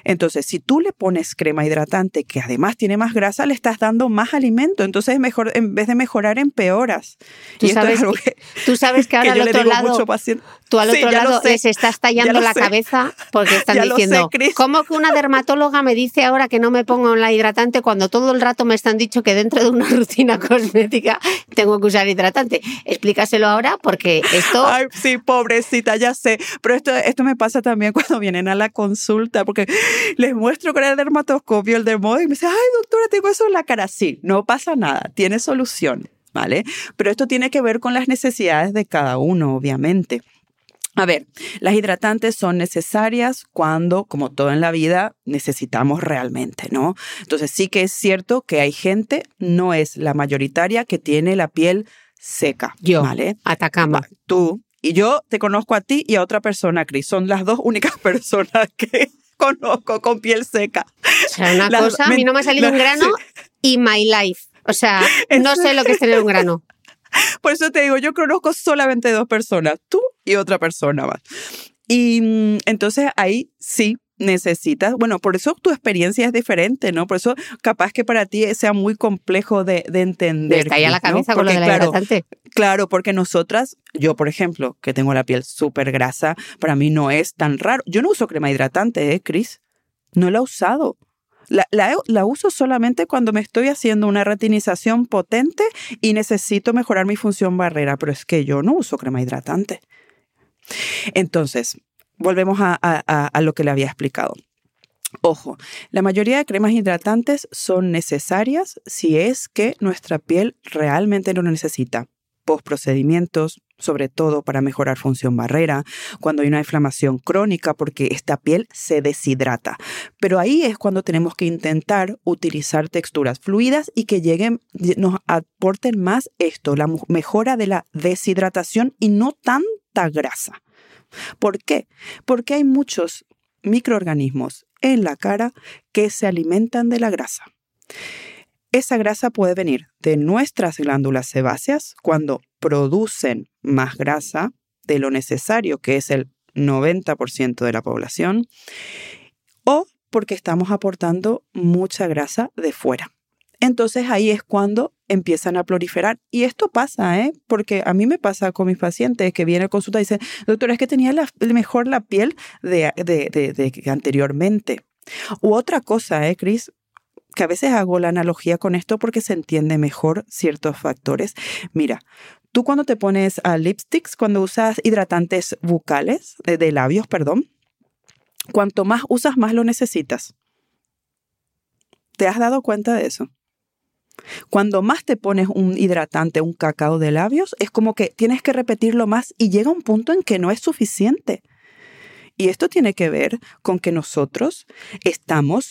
Entonces, si tú le pones crema hidratante que además tiene más grasa, le estás dando más alimento. Entonces, es mejor, en vez de mejorar, empeoras. Tú, y sabes, esto es algo que, tú sabes que ahora que al otro lado, paciente, tú al sí, otro lado les estás tallando la sé. cabeza porque están ya diciendo, sé, ¿cómo que una dermatóloga me dice ahora que no me pongo la hidratante cuando todo el rato me están dicho que dentro de una rutina cosmética tengo que usar hidratante? Explícaselo ahora porque esto... Ay, sí, pobrecita, ya sé. Pero esto, esto me pasa también cuando vienen a la consulta, porque les muestro con el dermatoscopio el dermo y me dice, ay, doctora, tengo eso en la cara. Sí, no pasa nada, tiene solución, ¿vale? Pero esto tiene que ver con las necesidades de cada uno, obviamente. A ver, las hidratantes son necesarias cuando, como todo en la vida, necesitamos realmente, ¿no? Entonces sí que es cierto que hay gente, no es la mayoritaria, que tiene la piel seca. Yo, ¿vale? Atacama. Tú y yo te conozco a ti y a otra persona, Cris. Son las dos únicas personas que conozco con piel seca. O sea, una las, cosa, a mí no me ha salido las, un grano sí. y my life. O sea, no sé lo que es tener un grano. Por eso te digo, yo conozco solamente dos personas, tú y otra persona más. Y entonces ahí sí necesitas, bueno, por eso tu experiencia es diferente, ¿no? Por eso capaz que para ti sea muy complejo de, de entender. Me estalla la cabeza, ¿no? Con Porque, lo de la claro, hidratante. Claro, porque nosotras, yo por ejemplo, que tengo la piel súper grasa, para mí no es tan raro. Yo no uso crema hidratante, ¿eh, Cris? No la he usado. La, la, la uso solamente cuando me estoy haciendo una retinización potente y necesito mejorar mi función barrera, pero es que yo no uso crema hidratante. Entonces, volvemos a, a, a lo que le había explicado. Ojo, la mayoría de cremas hidratantes son necesarias si es que nuestra piel realmente lo necesita. Postprocedimientos, sobre todo para mejorar función barrera, cuando hay una inflamación crónica porque esta piel se deshidrata. Pero ahí es cuando tenemos que intentar utilizar texturas fluidas y que lleguen, nos aporten más esto, la mejora de la deshidratación y no tanta grasa. ¿Por qué? Porque hay muchos microorganismos en la cara que se alimentan de la grasa. Esa grasa puede venir de nuestras glándulas sebáceas cuando producen más grasa de lo necesario, que es el noventa por ciento de la población, o porque estamos aportando mucha grasa de fuera. Entonces ahí es cuando empiezan a proliferar. Y esto pasa, ¿eh? Porque a mí me pasa con mis pacientes que vienen a consulta y dicen, doctora, es que tenía la, mejor la piel de, de, de, de anteriormente. U otra cosa, ¿eh, Cris? Que a veces hago la analogía con esto porque se entiende mejor ciertos factores. Mira, tú cuando te pones a lipsticks, cuando usas hidratantes bucales, de, de labios, perdón, cuanto más usas, más lo necesitas. ¿Te has dado cuenta de eso? Cuando más te pones un hidratante, un cacao de labios, es como que tienes que repetirlo más y llega un punto en que no es suficiente. Y esto tiene que ver con que nosotros estamos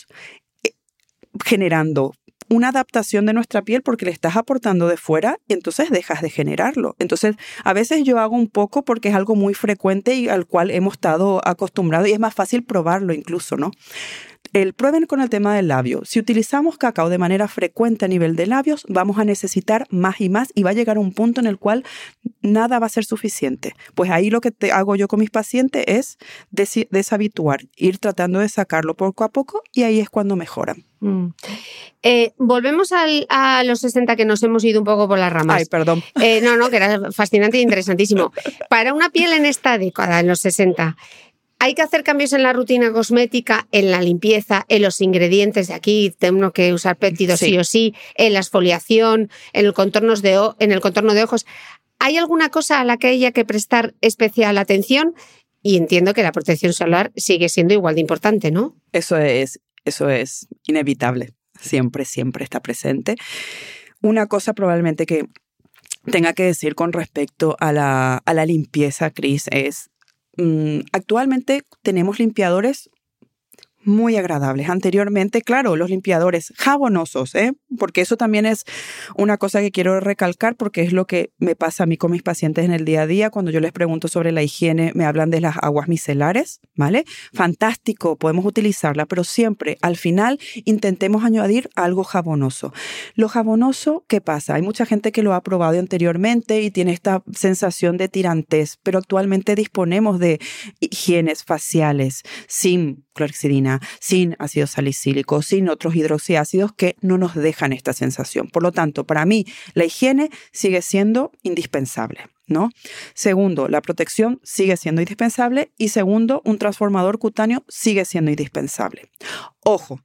generando una adaptación de nuestra piel porque le estás aportando de fuera y entonces dejas de generarlo. Entonces, a veces yo hago un poco porque es algo muy frecuente y al cual hemos estado acostumbrados y es más fácil probarlo incluso, ¿no? El prueben con el tema del labio. Si utilizamos cacao de manera frecuente a nivel de labios, vamos a necesitar más y más y va a llegar un punto en el cual nada va a ser suficiente. Pues ahí lo que te hago yo con mis pacientes es des- deshabituar, ir tratando de sacarlo poco a poco y ahí es cuando mejoran. Mm. Eh, volvemos al, a los sesenta, que nos hemos ido un poco por las ramas. Ay, perdón. Eh, no, no, que era fascinante e interesantísimo. Para una piel en esta década, en los sesenta, ¿hay que hacer cambios en la rutina cosmética, en la limpieza, en los ingredientes de aquí? Tengo que usar péptidos sí. sí o sí, en la exfoliación, en el, contornos de o- en el contorno de ojos. ¿Hay alguna cosa a la que haya que prestar especial atención? Y entiendo que la protección solar sigue siendo igual de importante, ¿no? Eso es, eso es inevitable. Siempre, siempre está presente. Una cosa probablemente que tenga que decir con respecto a la, a la limpieza, Cris, es mmm, actualmente tenemos limpiadores muy agradables. Anteriormente, claro, los limpiadores jabonosos, ¿eh? Porque eso también es una cosa que quiero recalcar porque es lo que me pasa a mí con mis pacientes en el día a día. Cuando yo les pregunto sobre la higiene, me hablan de las aguas micelares, ¿vale? Fantástico, podemos utilizarla, pero siempre al final intentemos añadir algo jabonoso. Lo jabonoso, ¿qué pasa? Hay mucha gente que lo ha probado anteriormente y tiene esta sensación de tirantez, pero actualmente disponemos de higienes faciales sin clorexidina, nicotina, sin ácido salicílico, sin otros hidroxiácidos que no nos dejan esta sensación. Por lo tanto, para mí, la higiene sigue siendo indispensable, ¿no? Segundo, la protección sigue siendo indispensable. Y segundo, un transformador cutáneo sigue siendo indispensable. Ojo.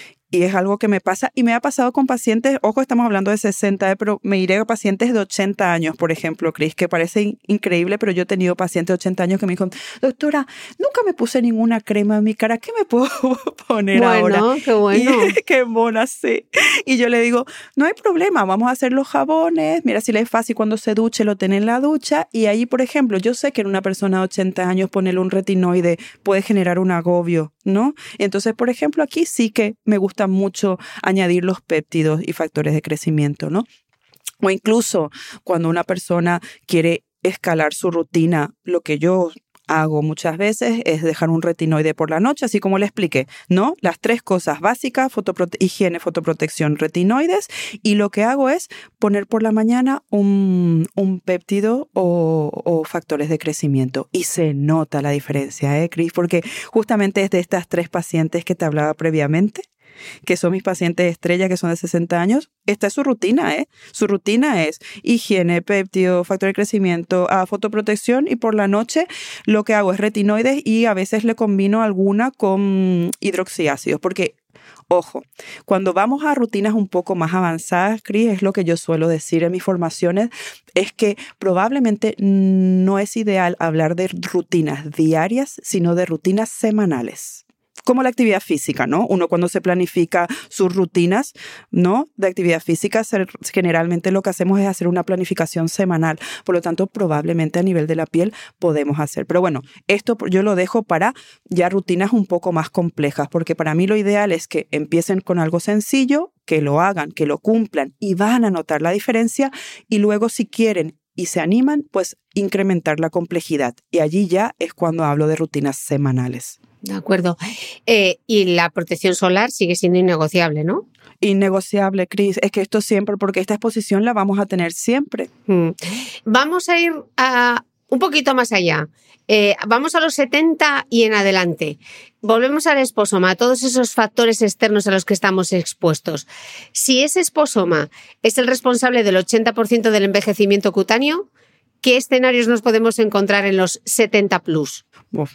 Y es algo que me pasa y me ha pasado con pacientes, ojo, estamos hablando de sesenta, pero me iré a pacientes de ochenta años, por ejemplo, Cris, que parece in- increíble, pero yo he tenido pacientes de ochenta años que me dijo, doctora, nunca me puse ninguna crema en mi cara, ¿qué me puedo poner bueno, ahora? Bueno, qué bueno. Y, qué mona, sí. Y yo le digo, no hay problema, vamos a hacer los jabones, mira, si le es fácil cuando se duche, lo tiene en la ducha, y ahí, por ejemplo, yo sé que en una persona de ochenta años ponerle un retinoide puede generar un agobio, ¿no? Entonces, por ejemplo, aquí sí que me gusta mucho añadir los péptidos y factores de crecimiento, ¿no? O incluso cuando una persona quiere escalar su rutina, lo que yo hago muchas veces es dejar un retinoide por la noche, así como le expliqué, ¿no? Las tres cosas básicas, fotoprote- higiene, fotoprotección, retinoides, y lo que hago es poner por la mañana un, un péptido o, o factores de crecimiento. Y se nota la diferencia, ¿eh, Cris? Porque justamente es de estas tres pacientes que te hablaba previamente, que son mis pacientes estrella, que son de sesenta años, esta es su rutina, ¿eh? Su rutina es higiene, péptido, factor de crecimiento, a fotoprotección, y por la noche lo que hago es retinoides y a veces le combino alguna con hidroxiácidos, porque, ojo, cuando vamos a rutinas un poco más avanzadas, Cris, es lo que yo suelo decir en mis formaciones, es que probablemente no es ideal hablar de rutinas diarias, sino de rutinas semanales. Como la actividad física, ¿no? Uno cuando se planifica sus rutinas, ¿no? De actividad física, generalmente lo que hacemos es hacer una planificación semanal. Por lo tanto, probablemente a nivel de la piel podemos hacer. Pero bueno, esto yo lo dejo para ya rutinas un poco más complejas, porque para mí lo ideal es que empiecen con algo sencillo, que lo hagan, que lo cumplan y van a notar la diferencia, y luego si quieren y se animan, pues incrementar la complejidad. Y allí ya es cuando hablo de rutinas semanales. De acuerdo. Eh, y la protección solar sigue siendo innegociable, ¿no? Innegociable, Cris. Es que esto siempre, porque esta exposición la vamos a tener siempre. Mm. Vamos a ir a un poquito más allá. Eh, vamos a los setenta y en adelante. Volvemos al esposoma, a todos esos factores externos a los que estamos expuestos. Si ese esposoma es el responsable del ochenta por ciento del envejecimiento cutáneo, ¿qué escenarios nos podemos encontrar en los setenta plus? Uf.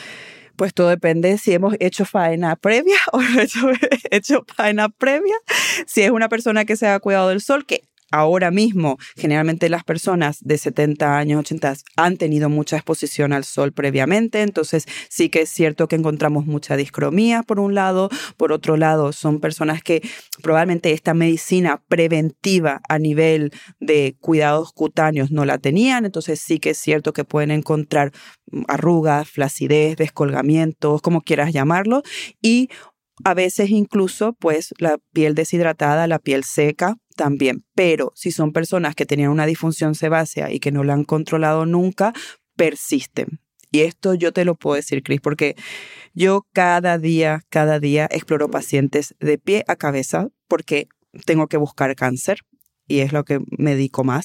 Pues todo depende si hemos hecho faena previa o no hecho, hecho faena previa. Si es una persona que se ha cuidado del sol, que ahora mismo generalmente las personas de setenta años, ochenta han tenido mucha exposición al sol previamente, entonces sí que es cierto que encontramos mucha discromía por un lado, por otro lado son personas que probablemente esta medicina preventiva a nivel de cuidados cutáneos no la tenían, entonces sí que es cierto que pueden encontrar arrugas, flacidez, descolgamientos, como quieras llamarlo, y a veces incluso pues la piel deshidratada, la piel seca también. Pero si son personas que tenían una disfunción sebácea y que no la han controlado nunca, persisten. Y esto yo te lo puedo decir, Cris, porque yo cada día, cada día exploro pacientes de pie a cabeza porque tengo que buscar cáncer y es lo que me dedico más.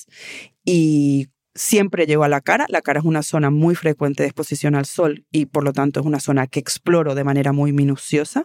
Y siempre llego a la cara. La cara es una zona muy frecuente de exposición al sol y por lo tanto es una zona que exploro de manera muy minuciosa.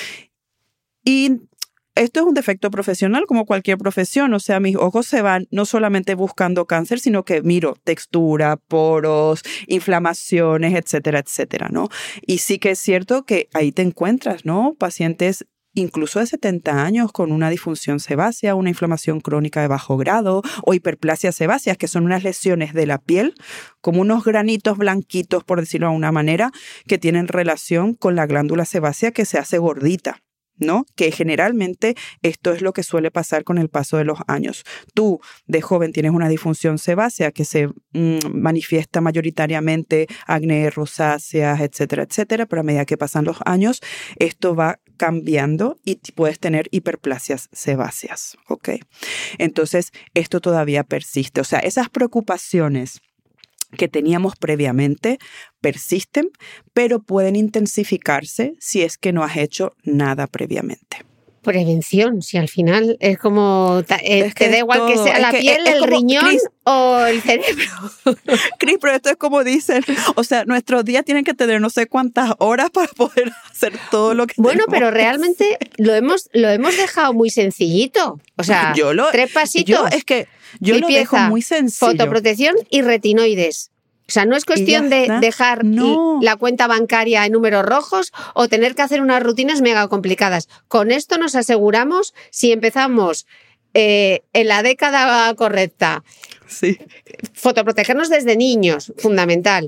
Y esto es un defecto profesional como cualquier profesión. O sea, mis ojos se van no solamente buscando cáncer, sino que miro textura, poros, inflamaciones, etcétera, etcétera, ¿no? Y sí que es cierto que ahí te encuentras, ¿no? Pacientes incluso de setenta años con una disfunción sebácea, una inflamación crónica de bajo grado o hiperplasias sebáceas, que son unas lesiones de la piel, como unos granitos blanquitos, por decirlo de una manera, que tienen relación con la glándula sebácea que se hace gordita, ¿no? Que generalmente esto es lo que suele pasar con el paso de los años. Tú de joven tienes una disfunción sebácea que se mmm, manifiesta mayoritariamente acné, rosáceas, etcétera, etcétera, pero a medida que pasan los años esto va cambiando y puedes tener hiperplasias sebáceas, ¿ok? Entonces esto todavía persiste, o sea, esas preocupaciones que teníamos previamente persisten, pero pueden intensificarse si es que no has hecho nada previamente. prevención, si al final es como, eh, Es que te da es igual que todo, sea es la que piel, es- es el como, riñón Cris, o el cerebro. Cris, pero esto es como dicen, o sea, nuestros días tienen que tener no sé cuántas horas para poder hacer todo lo que Bueno, tenemos pero que realmente lo hemos, lo hemos dejado muy sencillito. O sea, Yo lo- tres pasitos. Yo es que yo lo dejo limpieza, muy sencillo. fotoprotección y retinoides. O sea, no es cuestión de está. dejar No. la cuenta bancaria en números rojos o tener que hacer unas rutinas mega complicadas. Con esto nos aseguramos, si empezamos eh, en la década correcta, Sí. fotoprotegernos desde niños, fundamental.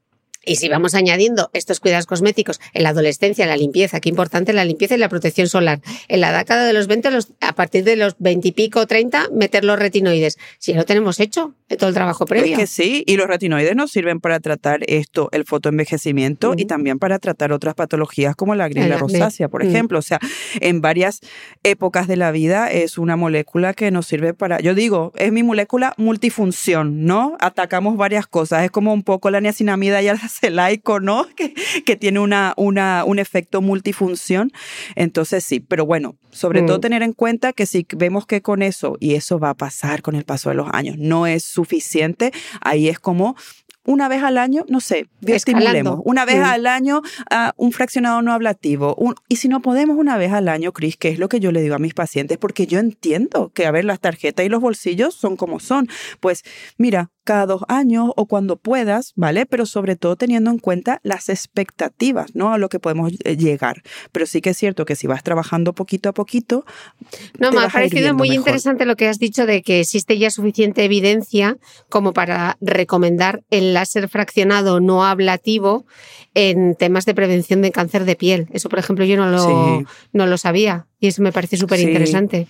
Y si vamos añadiendo estos cuidados cosméticos en la adolescencia, la limpieza, qué importante la limpieza y la protección solar. En la década de los veinte, los, a partir de los veinte y pico, treinta, meter los retinoides. Si ya lo tenemos hecho, en todo el trabajo previo. Es que sí, y los retinoides nos sirven para tratar esto, el fotoenvejecimiento, Uh-huh. y también para tratar otras patologías como la grila El acné. rosácea, por Uh-huh. ejemplo. O sea, en varias épocas de la vida es una molécula que nos sirve para, yo digo, es mi molécula multifunción, ¿no? Atacamos varias cosas. Es como un poco la niacinamida y el acelaico, ¿no? Que, que tiene una, una, un efecto multifunción. Entonces sí, pero bueno, sobre Mm. todo tener en cuenta que si vemos que con eso, y eso va a pasar con el paso de los años, no es suficiente, ahí es como una vez al año, no sé, bioestimulemos. Escalando. Una vez Mm. al año uh, un fraccionado no ablativo. Un, y si no podemos una vez al año, Cris, que es lo que yo le digo a mis pacientes, porque yo entiendo que, a ver, las tarjetas y los bolsillos son como son. Pues mira, cada dos años o cuando puedas, ¿vale? Pero sobre todo teniendo en cuenta las expectativas, ¿no? A lo que podemos eh, llegar. Pero sí que es cierto que si vas trabajando poquito a poquito, No, te me ha vas a ir parecido viendo muy mejor. interesante lo que has dicho de que existe ya suficiente evidencia como para recomendar el láser fraccionado no ablativo en temas de prevención de cáncer de piel. Eso, por ejemplo, yo no lo, Sí. no lo sabía y eso me parece súper interesante.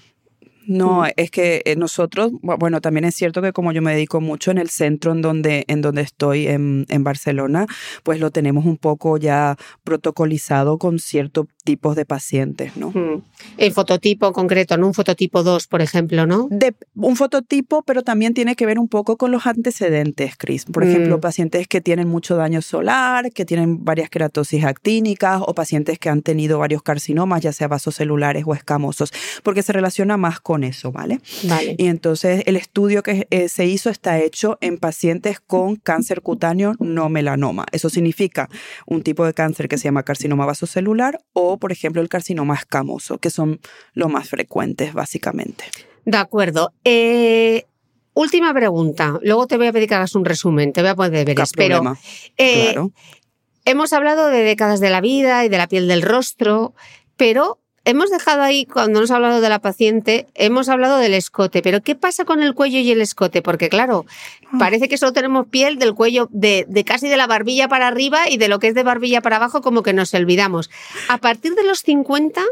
No, es que eh, nosotros, bu- bueno, también es cierto que como yo me dedico mucho en el centro en donde, en donde estoy, en, en Barcelona, pues lo tenemos un poco ya protocolizado con ciertos tipos de pacientes, ¿no? Mm. El fototipo concreto, no un fototipo dos, por ejemplo, ¿no? De un fototipo, pero también tiene que ver un poco con los antecedentes, Cris. Por Mm. ejemplo, pacientes que tienen mucho daño solar, que tienen varias queratosis actínicas, o pacientes que han tenido varios carcinomas, ya sea vasocelulares o escamosos, porque se relaciona más con eso, ¿vale? Vale. Y entonces el estudio que eh, se hizo está hecho en pacientes con cáncer cutáneo no melanoma. Eso significa un tipo de cáncer que se llama carcinoma vasocelular o, por ejemplo, el carcinoma escamoso, que son los más frecuentes, básicamente. De acuerdo. Eh, última pregunta. Luego te voy a pedir que hagas un resumen. Te voy a poner deberes. Sin problema. Pero eh, Claro. hemos hablado de décadas de la vida y de la piel del rostro, pero hemos dejado ahí, cuando hemos hablado de la paciente, hemos hablado del escote. Pero ¿qué pasa con el cuello y el escote? Porque claro, parece que solo tenemos piel del cuello, de, de casi de la barbilla para arriba, y de lo que es de barbilla para abajo como que nos olvidamos. A partir de los cincuenta,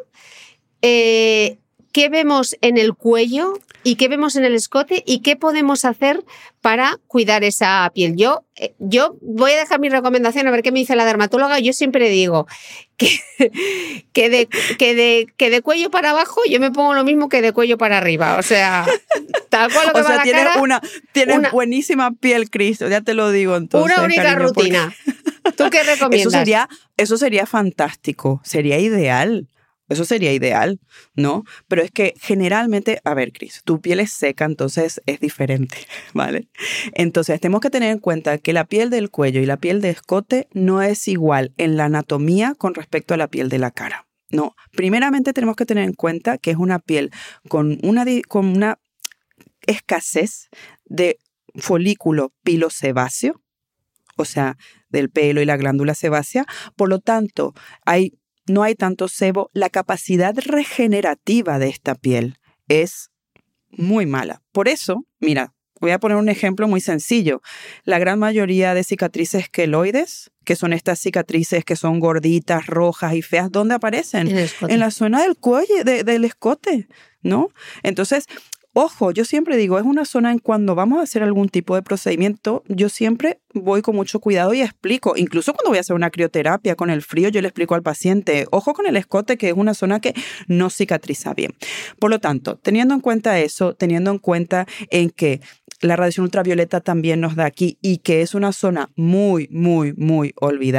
eh, ¿qué vemos en el cuello y qué vemos en el escote y qué podemos hacer para cuidar esa piel? Yo, eh, yo voy a dejar mi recomendación a ver qué me dice la dermatóloga. Yo siempre digo que, que, de, que, de, que de cuello para abajo yo me pongo lo mismo que de cuello para arriba. O sea, tal cual lo que O va sea, a la tienes, cara, una, tienes una- buenísima piel, Cristo, ya te lo digo entonces. una única cariño, porque rutina. ¿Tú qué recomiendas? Eso sería, eso sería fantástico, sería ideal. Eso sería ideal, ¿no? Pero es que generalmente, a ver, Cris, tu piel es seca, entonces es diferente, ¿vale? Entonces tenemos que tener en cuenta que la piel del cuello y la piel de escote no es igual en la anatomía con respecto a la piel de la cara. No, primeramente tenemos que tener en cuenta que es una piel con una, con una escasez de folículo pilosebáceo, o sea, del pelo y la glándula sebácea. Por lo tanto, hay no hay tanto sebo, la capacidad regenerativa de esta piel es muy mala. Por eso, mira, voy a poner un ejemplo muy sencillo. La gran mayoría de cicatrices queloides, que son estas cicatrices que son gorditas, rojas y feas, ¿dónde aparecen? En el escote. En la zona del cuello, de, del escote, ¿no? Entonces, ojo, yo siempre digo, es una zona en cuando vamos a hacer algún tipo de procedimiento, yo siempre voy con mucho cuidado y explico, incluso cuando voy a hacer una crioterapia con el frío, yo le explico al paciente, ojo con el escote, que es una zona que no cicatriza bien. Por lo tanto, teniendo en cuenta eso, teniendo en cuenta en que la radiación ultravioleta también nos da aquí y que es una zona muy, muy, muy olvidada,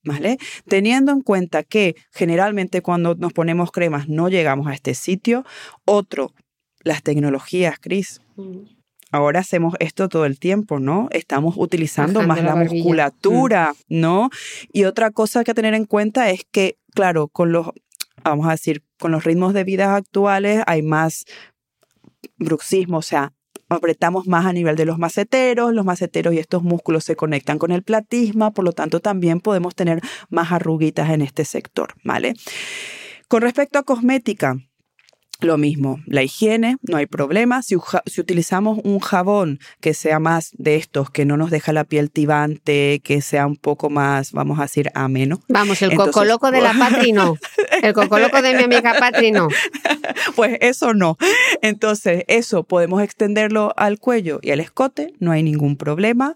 ¿vale? Teniendo en cuenta que generalmente cuando nos ponemos cremas no llegamos a este sitio. Otro, las tecnologías, Cris. Mm. Ahora hacemos esto todo el tiempo, ¿no? Estamos utilizando Bajando más la, la musculatura, mm. ¿no? Y otra cosa que tener en cuenta es que, claro, con los, vamos a decir, con los ritmos de vida actuales hay más bruxismo, o sea, apretamos más a nivel de los maceteros, los maceteros y estos músculos se conectan con el platisma, por lo tanto también podemos tener más arruguitas en este sector, ¿vale? Con respecto a cosmética, lo mismo, la higiene, no hay problema. Si, si utilizamos un jabón que sea más de estos, que no nos deja la piel tibante, que sea un poco más, vamos a decir, ameno. Vamos, el Entonces, cocoloco de la Patri no. El cocoloco de mi amiga Patri no. Pues eso no. Entonces, eso podemos extenderlo al cuello y al escote, no hay ningún problema.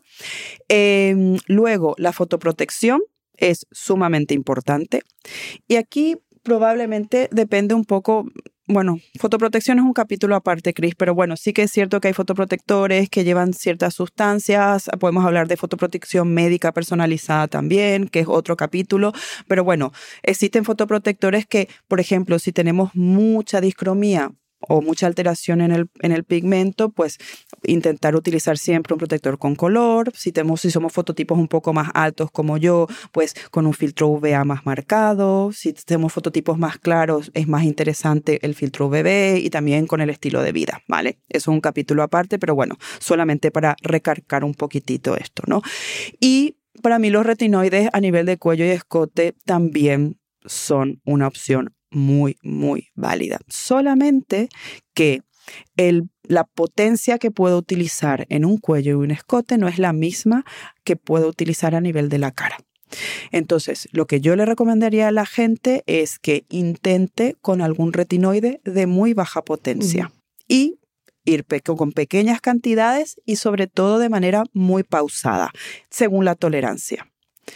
Eh, luego, la fotoprotección es sumamente importante. Y aquí probablemente depende un poco. Bueno, fotoprotección es un capítulo aparte, Cris, pero bueno, sí que es cierto que hay fotoprotectores que llevan ciertas sustancias. Podemos hablar de fotoprotección médica personalizada también, que es otro capítulo. Pero bueno, existen fotoprotectores que, por ejemplo, si tenemos mucha discromía o mucha alteración en el, en el pigmento, pues intentar utilizar siempre un protector con color. Si, tenemos, si somos fototipos un poco más altos como yo, pues con un filtro U V A más marcado. Si tenemos fototipos más claros, es más interesante el filtro U V B y también con el estilo de vida, ¿vale? Eso es un capítulo aparte, pero bueno, solamente para recargar un poquitito esto, ¿no? Y para mí los retinoides a nivel de cuello y escote también son una opción muy, muy válida. Solamente que el, la potencia que puedo utilizar en un cuello y un escote no es la misma que puedo utilizar a nivel de la cara. Entonces, lo que yo le recomendaría a la gente es que intente con algún retinoide de muy baja potencia uh-huh. y ir pe- con pequeñas cantidades y sobre todo de manera muy pausada, según la tolerancia.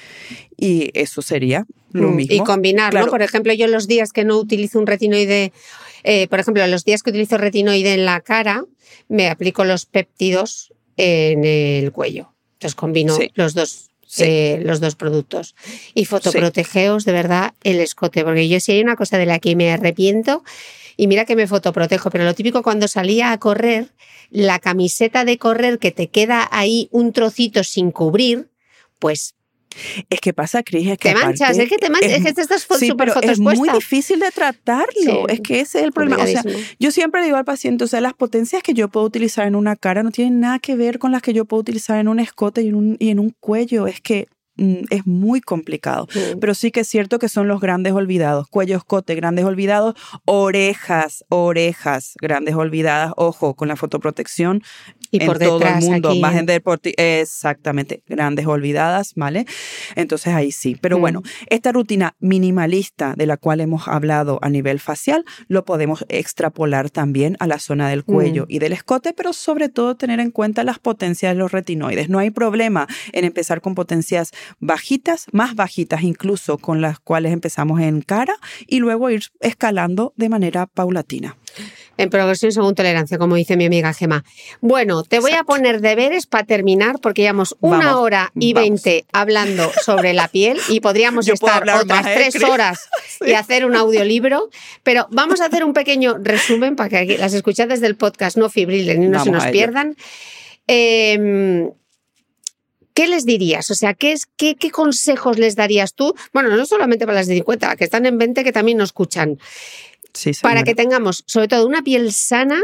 Y eso sería lo mismo. Y combinar, claro. ¿no? Por ejemplo, yo los días que no utilizo un retinoide, eh, por ejemplo, los días que utilizo retinoide en la cara, me aplico los péptidos en el cuello. Entonces combino sí. los dos. Sí. Eh, los dos productos. Y fotoprotegeos, sí. de verdad, el escote, porque yo si hay una cosa de la que me arrepiento, y mira que me fotoprotejo, pero lo típico cuando salía a correr, la camiseta de correr que te queda ahí un trocito sin cubrir, pues es que pasa, Cris, es que te manchas, es que te manchas, es, es que te estás súper sí, fotoexpuesta. Es muy difícil de tratarlo, sí, es que ese es el problema. O sea, yo siempre digo al paciente, o sea, las potencias que yo puedo utilizar en una cara no tienen nada que ver con las que yo puedo utilizar en un escote y en un, y en un cuello. Es que mm, es muy complicado. Sí. Pero sí que es cierto que son los grandes olvidados. Cuello, escote, grandes olvidados. Orejas, orejas, grandes olvidadas. Ojo, con la fotoprotección. Y en por todo detrás, el mundo, aquí. Más en deporte, exactamente, grandes olvidadas, ¿vale? Entonces ahí sí. Pero mm. bueno, esta rutina minimalista de la cual hemos hablado a nivel facial, lo podemos extrapolar también a la zona del cuello mm. y del escote, pero sobre todo tener en cuenta las potencias de los retinoides. No hay problema en empezar con potencias bajitas, más bajitas incluso, con las cuales empezamos en cara y luego ir escalando de manera paulatina. En progresión según tolerancia, como dice mi amiga Gemma. Bueno, te voy Exacto. a poner deberes para terminar, porque llevamos una vamos, hora y vamos. veinte hablando sobre la piel y podríamos Yo estar otras más, ¿eh, tres Cris? horas sí. y hacer un audiolibro, pero vamos a hacer un pequeño resumen para que las escuchadas del podcast no fibrilen y no vamos se nos pierdan. Eh, ¿Qué les dirías? O sea, ¿qué, es, qué, ¿qué consejos les darías tú? Bueno, no solamente para las de cincuenta, que están en veinte, que también nos escuchan. Sí, para que tengamos, sobre todo, una piel sana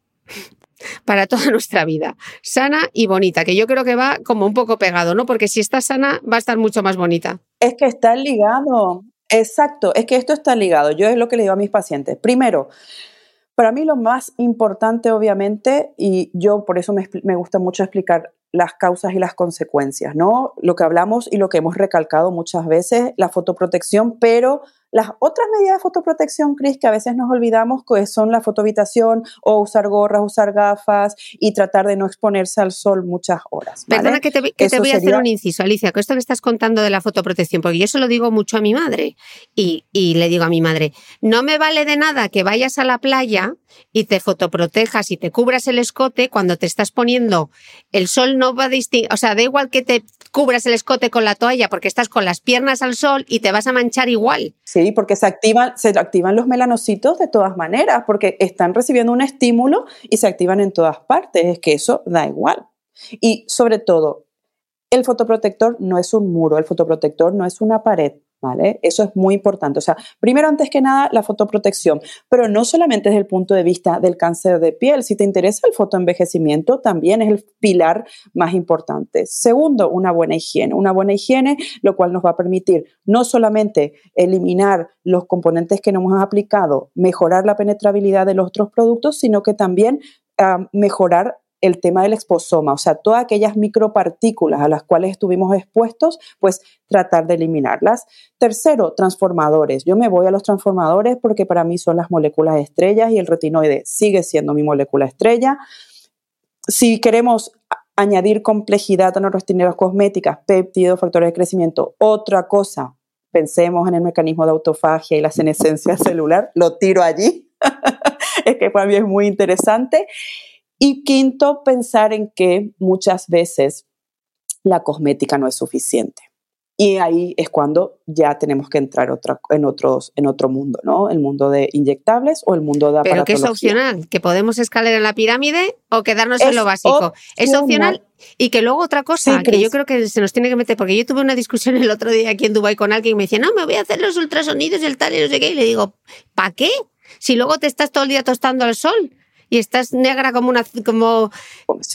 para toda nuestra vida. Sana y bonita, que yo creo que va como un poco pegado, ¿no? Porque si está sana, va a estar mucho más bonita. Es que está ligado. Exacto, es que esto está ligado. Yo es lo que le digo a mis pacientes. Primero, para mí lo más importante, obviamente, y yo por eso me, me gusta mucho explicar las causas y las consecuencias, ¿no? Lo que hablamos y lo que hemos recalcado muchas veces, la fotoprotección, pero las otras medidas de fotoprotección, Cris, que a veces nos olvidamos, que son la fotohabitación o usar gorras, usar gafas y tratar de no exponerse al sol muchas horas, ¿vale? Perdona que te, que te voy a hacer un inciso, Alicia, con esto que estás contando de la fotoprotección, porque yo se lo digo mucho a mi madre y, y le digo a mi madre, no me vale de nada que vayas a la playa y te fotoprotejas y te cubras el escote cuando te estás poniendo el sol, no va a distinguir, o sea, da igual que te cubras el escote con la toalla porque estás con las piernas al sol y te vas a manchar igual. Sí, porque se activan, se activan los melanocitos de todas maneras, porque están recibiendo un estímulo y se activan en todas partes, es que eso da igual. Y sobre todo, el fotoprotector no es un muro, el fotoprotector no es una pared, ¿vale? Eso es muy importante. O sea, primero, antes que nada, la fotoprotección, pero no solamente desde el punto de vista del cáncer de piel. Si te interesa el fotoenvejecimiento, también es el pilar más importante. Segundo, una buena higiene. Una buena higiene, lo cual nos va a permitir no solamente eliminar los componentes que no hemos aplicado, mejorar la penetrabilidad de los otros productos, sino que también uh, mejorar el tema del exposoma, o sea, todas aquellas micropartículas a las cuales estuvimos expuestos, pues tratar de eliminarlas. Tercero, transformadores. Yo me voy a los transformadores porque para mí son las moléculas estrellas y el retinoide sigue siendo mi molécula estrella. Si queremos añadir complejidad a nuestras tijeras cosméticas, péptidos, factores de crecimiento, otra cosa, pensemos en el mecanismo de autofagia y la senescencia celular, lo tiro allí, es que para mí es muy interesante. Y quinto, pensar en que muchas veces la cosmética no es suficiente. Y ahí es cuando ya tenemos que entrar otra, en, otros, en otro mundo, ¿no? El mundo de inyectables o el mundo de aparatología. Pero que es opcional, que podemos escalar en la pirámide o quedarnos es en lo básico. Opcional. Es opcional. Y que luego otra cosa, sí, que yo creo que se nos tiene que meter, porque yo tuve una discusión el otro día aquí en Dubái con alguien y me decía, no, me voy a hacer los ultrasonidos y el tal y no sé qué. Y le digo, ¿para qué? Si luego te estás todo el día tostando al sol. Y estás negra como una... como sí.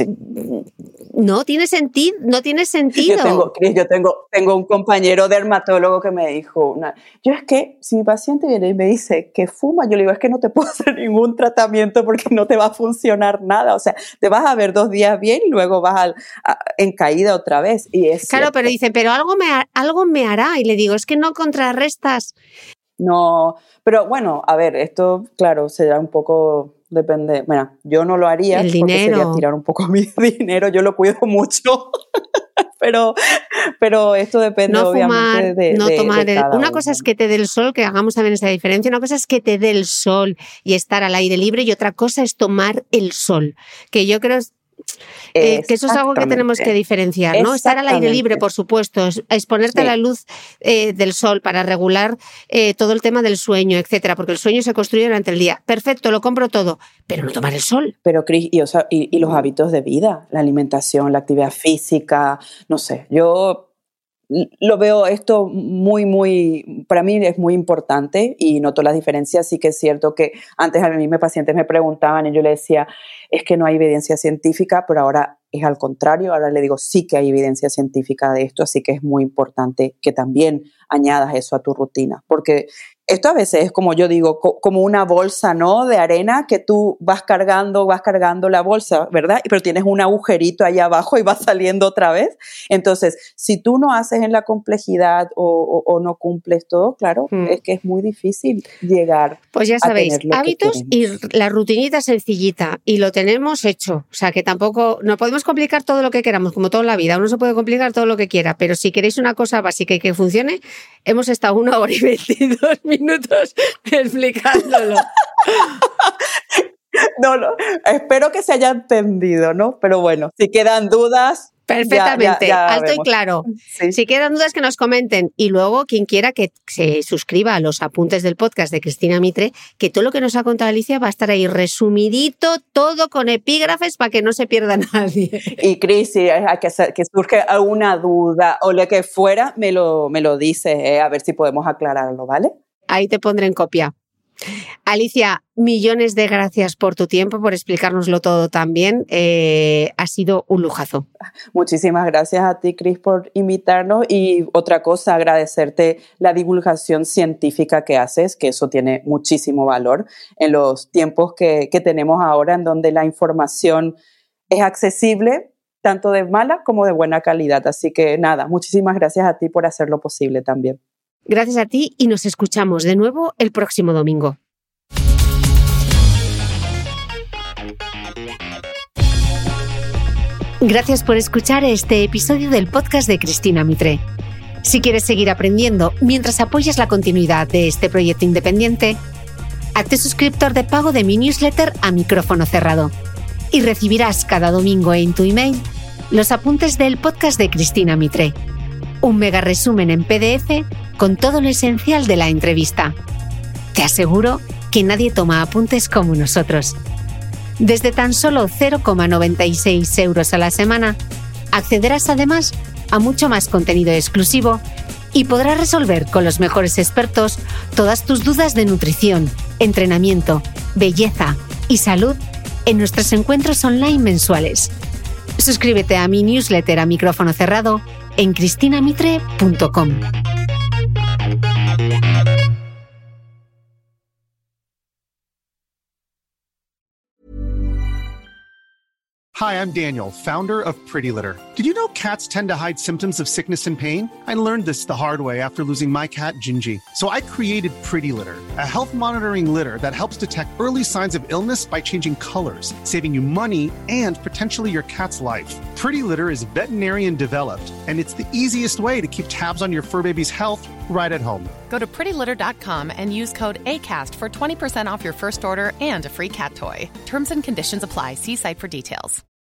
No tiene sentido, no tiene sentido. Yo tengo, Cris, yo tengo, tengo un compañero dermatólogo que me dijo, una, yo es que si mi paciente viene y me dice que fuma, yo le digo, es que no te puedo hacer ningún tratamiento porque no te va a funcionar nada. O sea, te vas a ver dos días bien y luego vas a, a, en caída otra vez. Y es claro, cierto. Pero dicen, pero algo me, algo me hará. Y le digo, es que no contrarrestas. No, pero bueno, a ver, esto, claro, será un poco... Depende, bueno, yo no lo haría el porque dinero. sería tirar un poco mi dinero, yo lo cuido mucho, pero, pero esto depende no obviamente fumar, de, no de, tomar de el, cada una uno. cosa es que te dé el sol, que hagamos también esa diferencia, una cosa es que te dé el sol y estar al aire libre y otra cosa es tomar el sol, que yo creo Eh, que eso es algo que tenemos que diferenciar, ¿no? Estar al aire libre, por supuesto, exponerte sí. a la luz eh, del sol para regular eh, todo el tema del sueño, etcétera, porque el sueño se construye durante el día. Perfecto, lo compro todo, pero no tomar el sol. Pero, Cris, y, o sea, y, y los hábitos de vida, la alimentación, la actividad física, no sé, yo... Lo veo esto muy, muy, para mí es muy importante y noto las diferencias. Sí que es cierto que antes a mí mis pacientes me preguntaban y yo les decía, es que no hay evidencia científica, pero ahora es al contrario. Ahora le digo, sí que hay evidencia científica de esto, así que es muy importante que también añadas eso a tu rutina, porque esto a veces es como yo digo, co- como una bolsa, ¿no? De arena que tú vas cargando, vas cargando la bolsa, ¿verdad? Pero tienes un agujerito ahí abajo y vas saliendo otra vez. Entonces, si tú no haces en la complejidad o, o, o no cumples todo, claro, mm. es que es muy difícil llegar pues ya sabéis, a tener lo hábitos que y la rutinita sencillita y lo tenemos hecho. O sea, que tampoco, no podemos complicar todo lo que queramos, como toda la vida. Uno se puede complicar todo lo que quiera, pero si queréis una cosa básica y que funcione, hemos estado una hora y veintidós minutos explicándolo. No, no, espero que se haya entendido, ¿no? Pero bueno, si quedan dudas... Perfectamente, ya, ya, ya alto vemos. Y claro. Sí. Si quedan dudas, que nos comenten. Y luego, quien quiera que se suscriba a los apuntes del podcast de Cristina Mitre, que todo lo que nos ha contado Alicia va a estar ahí resumidito, todo con epígrafes para que no se pierda nadie. Y Cris, si hay que, hacer, que surge alguna duda o lo que fuera, me lo, me lo dices, eh, a ver si podemos aclararlo, ¿vale? Ahí te pondré en copia. Alicia, millones de gracias por tu tiempo, por explicárnoslo todo tan bien. Eh, ha sido un lujazo. Muchísimas gracias a ti, Cris, por invitarnos. Y otra cosa, agradecerte la divulgación científica que haces, que eso tiene muchísimo valor en los tiempos que, que tenemos ahora, en donde la información es accesible, tanto de mala como de buena calidad. Así que nada, muchísimas gracias a ti por hacerlo posible también. Gracias a ti y nos escuchamos de nuevo el próximo domingo. Gracias por escuchar este episodio del podcast de Cristina Mitre. Si quieres seguir aprendiendo mientras apoyas la continuidad de este proyecto independiente, hazte suscriptor de pago de mi newsletter a micrófono cerrado y recibirás cada domingo en tu email los apuntes del podcast de Cristina Mitre, un mega resumen en P D F con todo lo esencial de la entrevista. Te aseguro que nadie toma apuntes como nosotros. Desde tan solo cero coma noventa y seis euros a la semana, accederás además a mucho más contenido exclusivo y podrás resolver con los mejores expertos todas tus dudas de nutrición, entrenamiento, belleza y salud en nuestros encuentros online mensuales. Suscríbete a mi newsletter a micrófono cerrado en cristina mitre punto com. Hi, I'm Daniel, founder of Pretty Litter. Did you know cats tend to hide symptoms of sickness and pain? I learned this the hard way after losing my cat, Gingy. So I created Pretty Litter, a health monitoring litter that helps detect early signs of illness by changing colors, saving you money and potentially your cat's life. Pretty Litter is veterinarian developed, and it's the easiest way to keep tabs on your fur baby's health right at home. Go to pretty litter dot com and use code ACAST for twenty percent off your first order and a free cat toy. Terms and conditions apply. See site for details.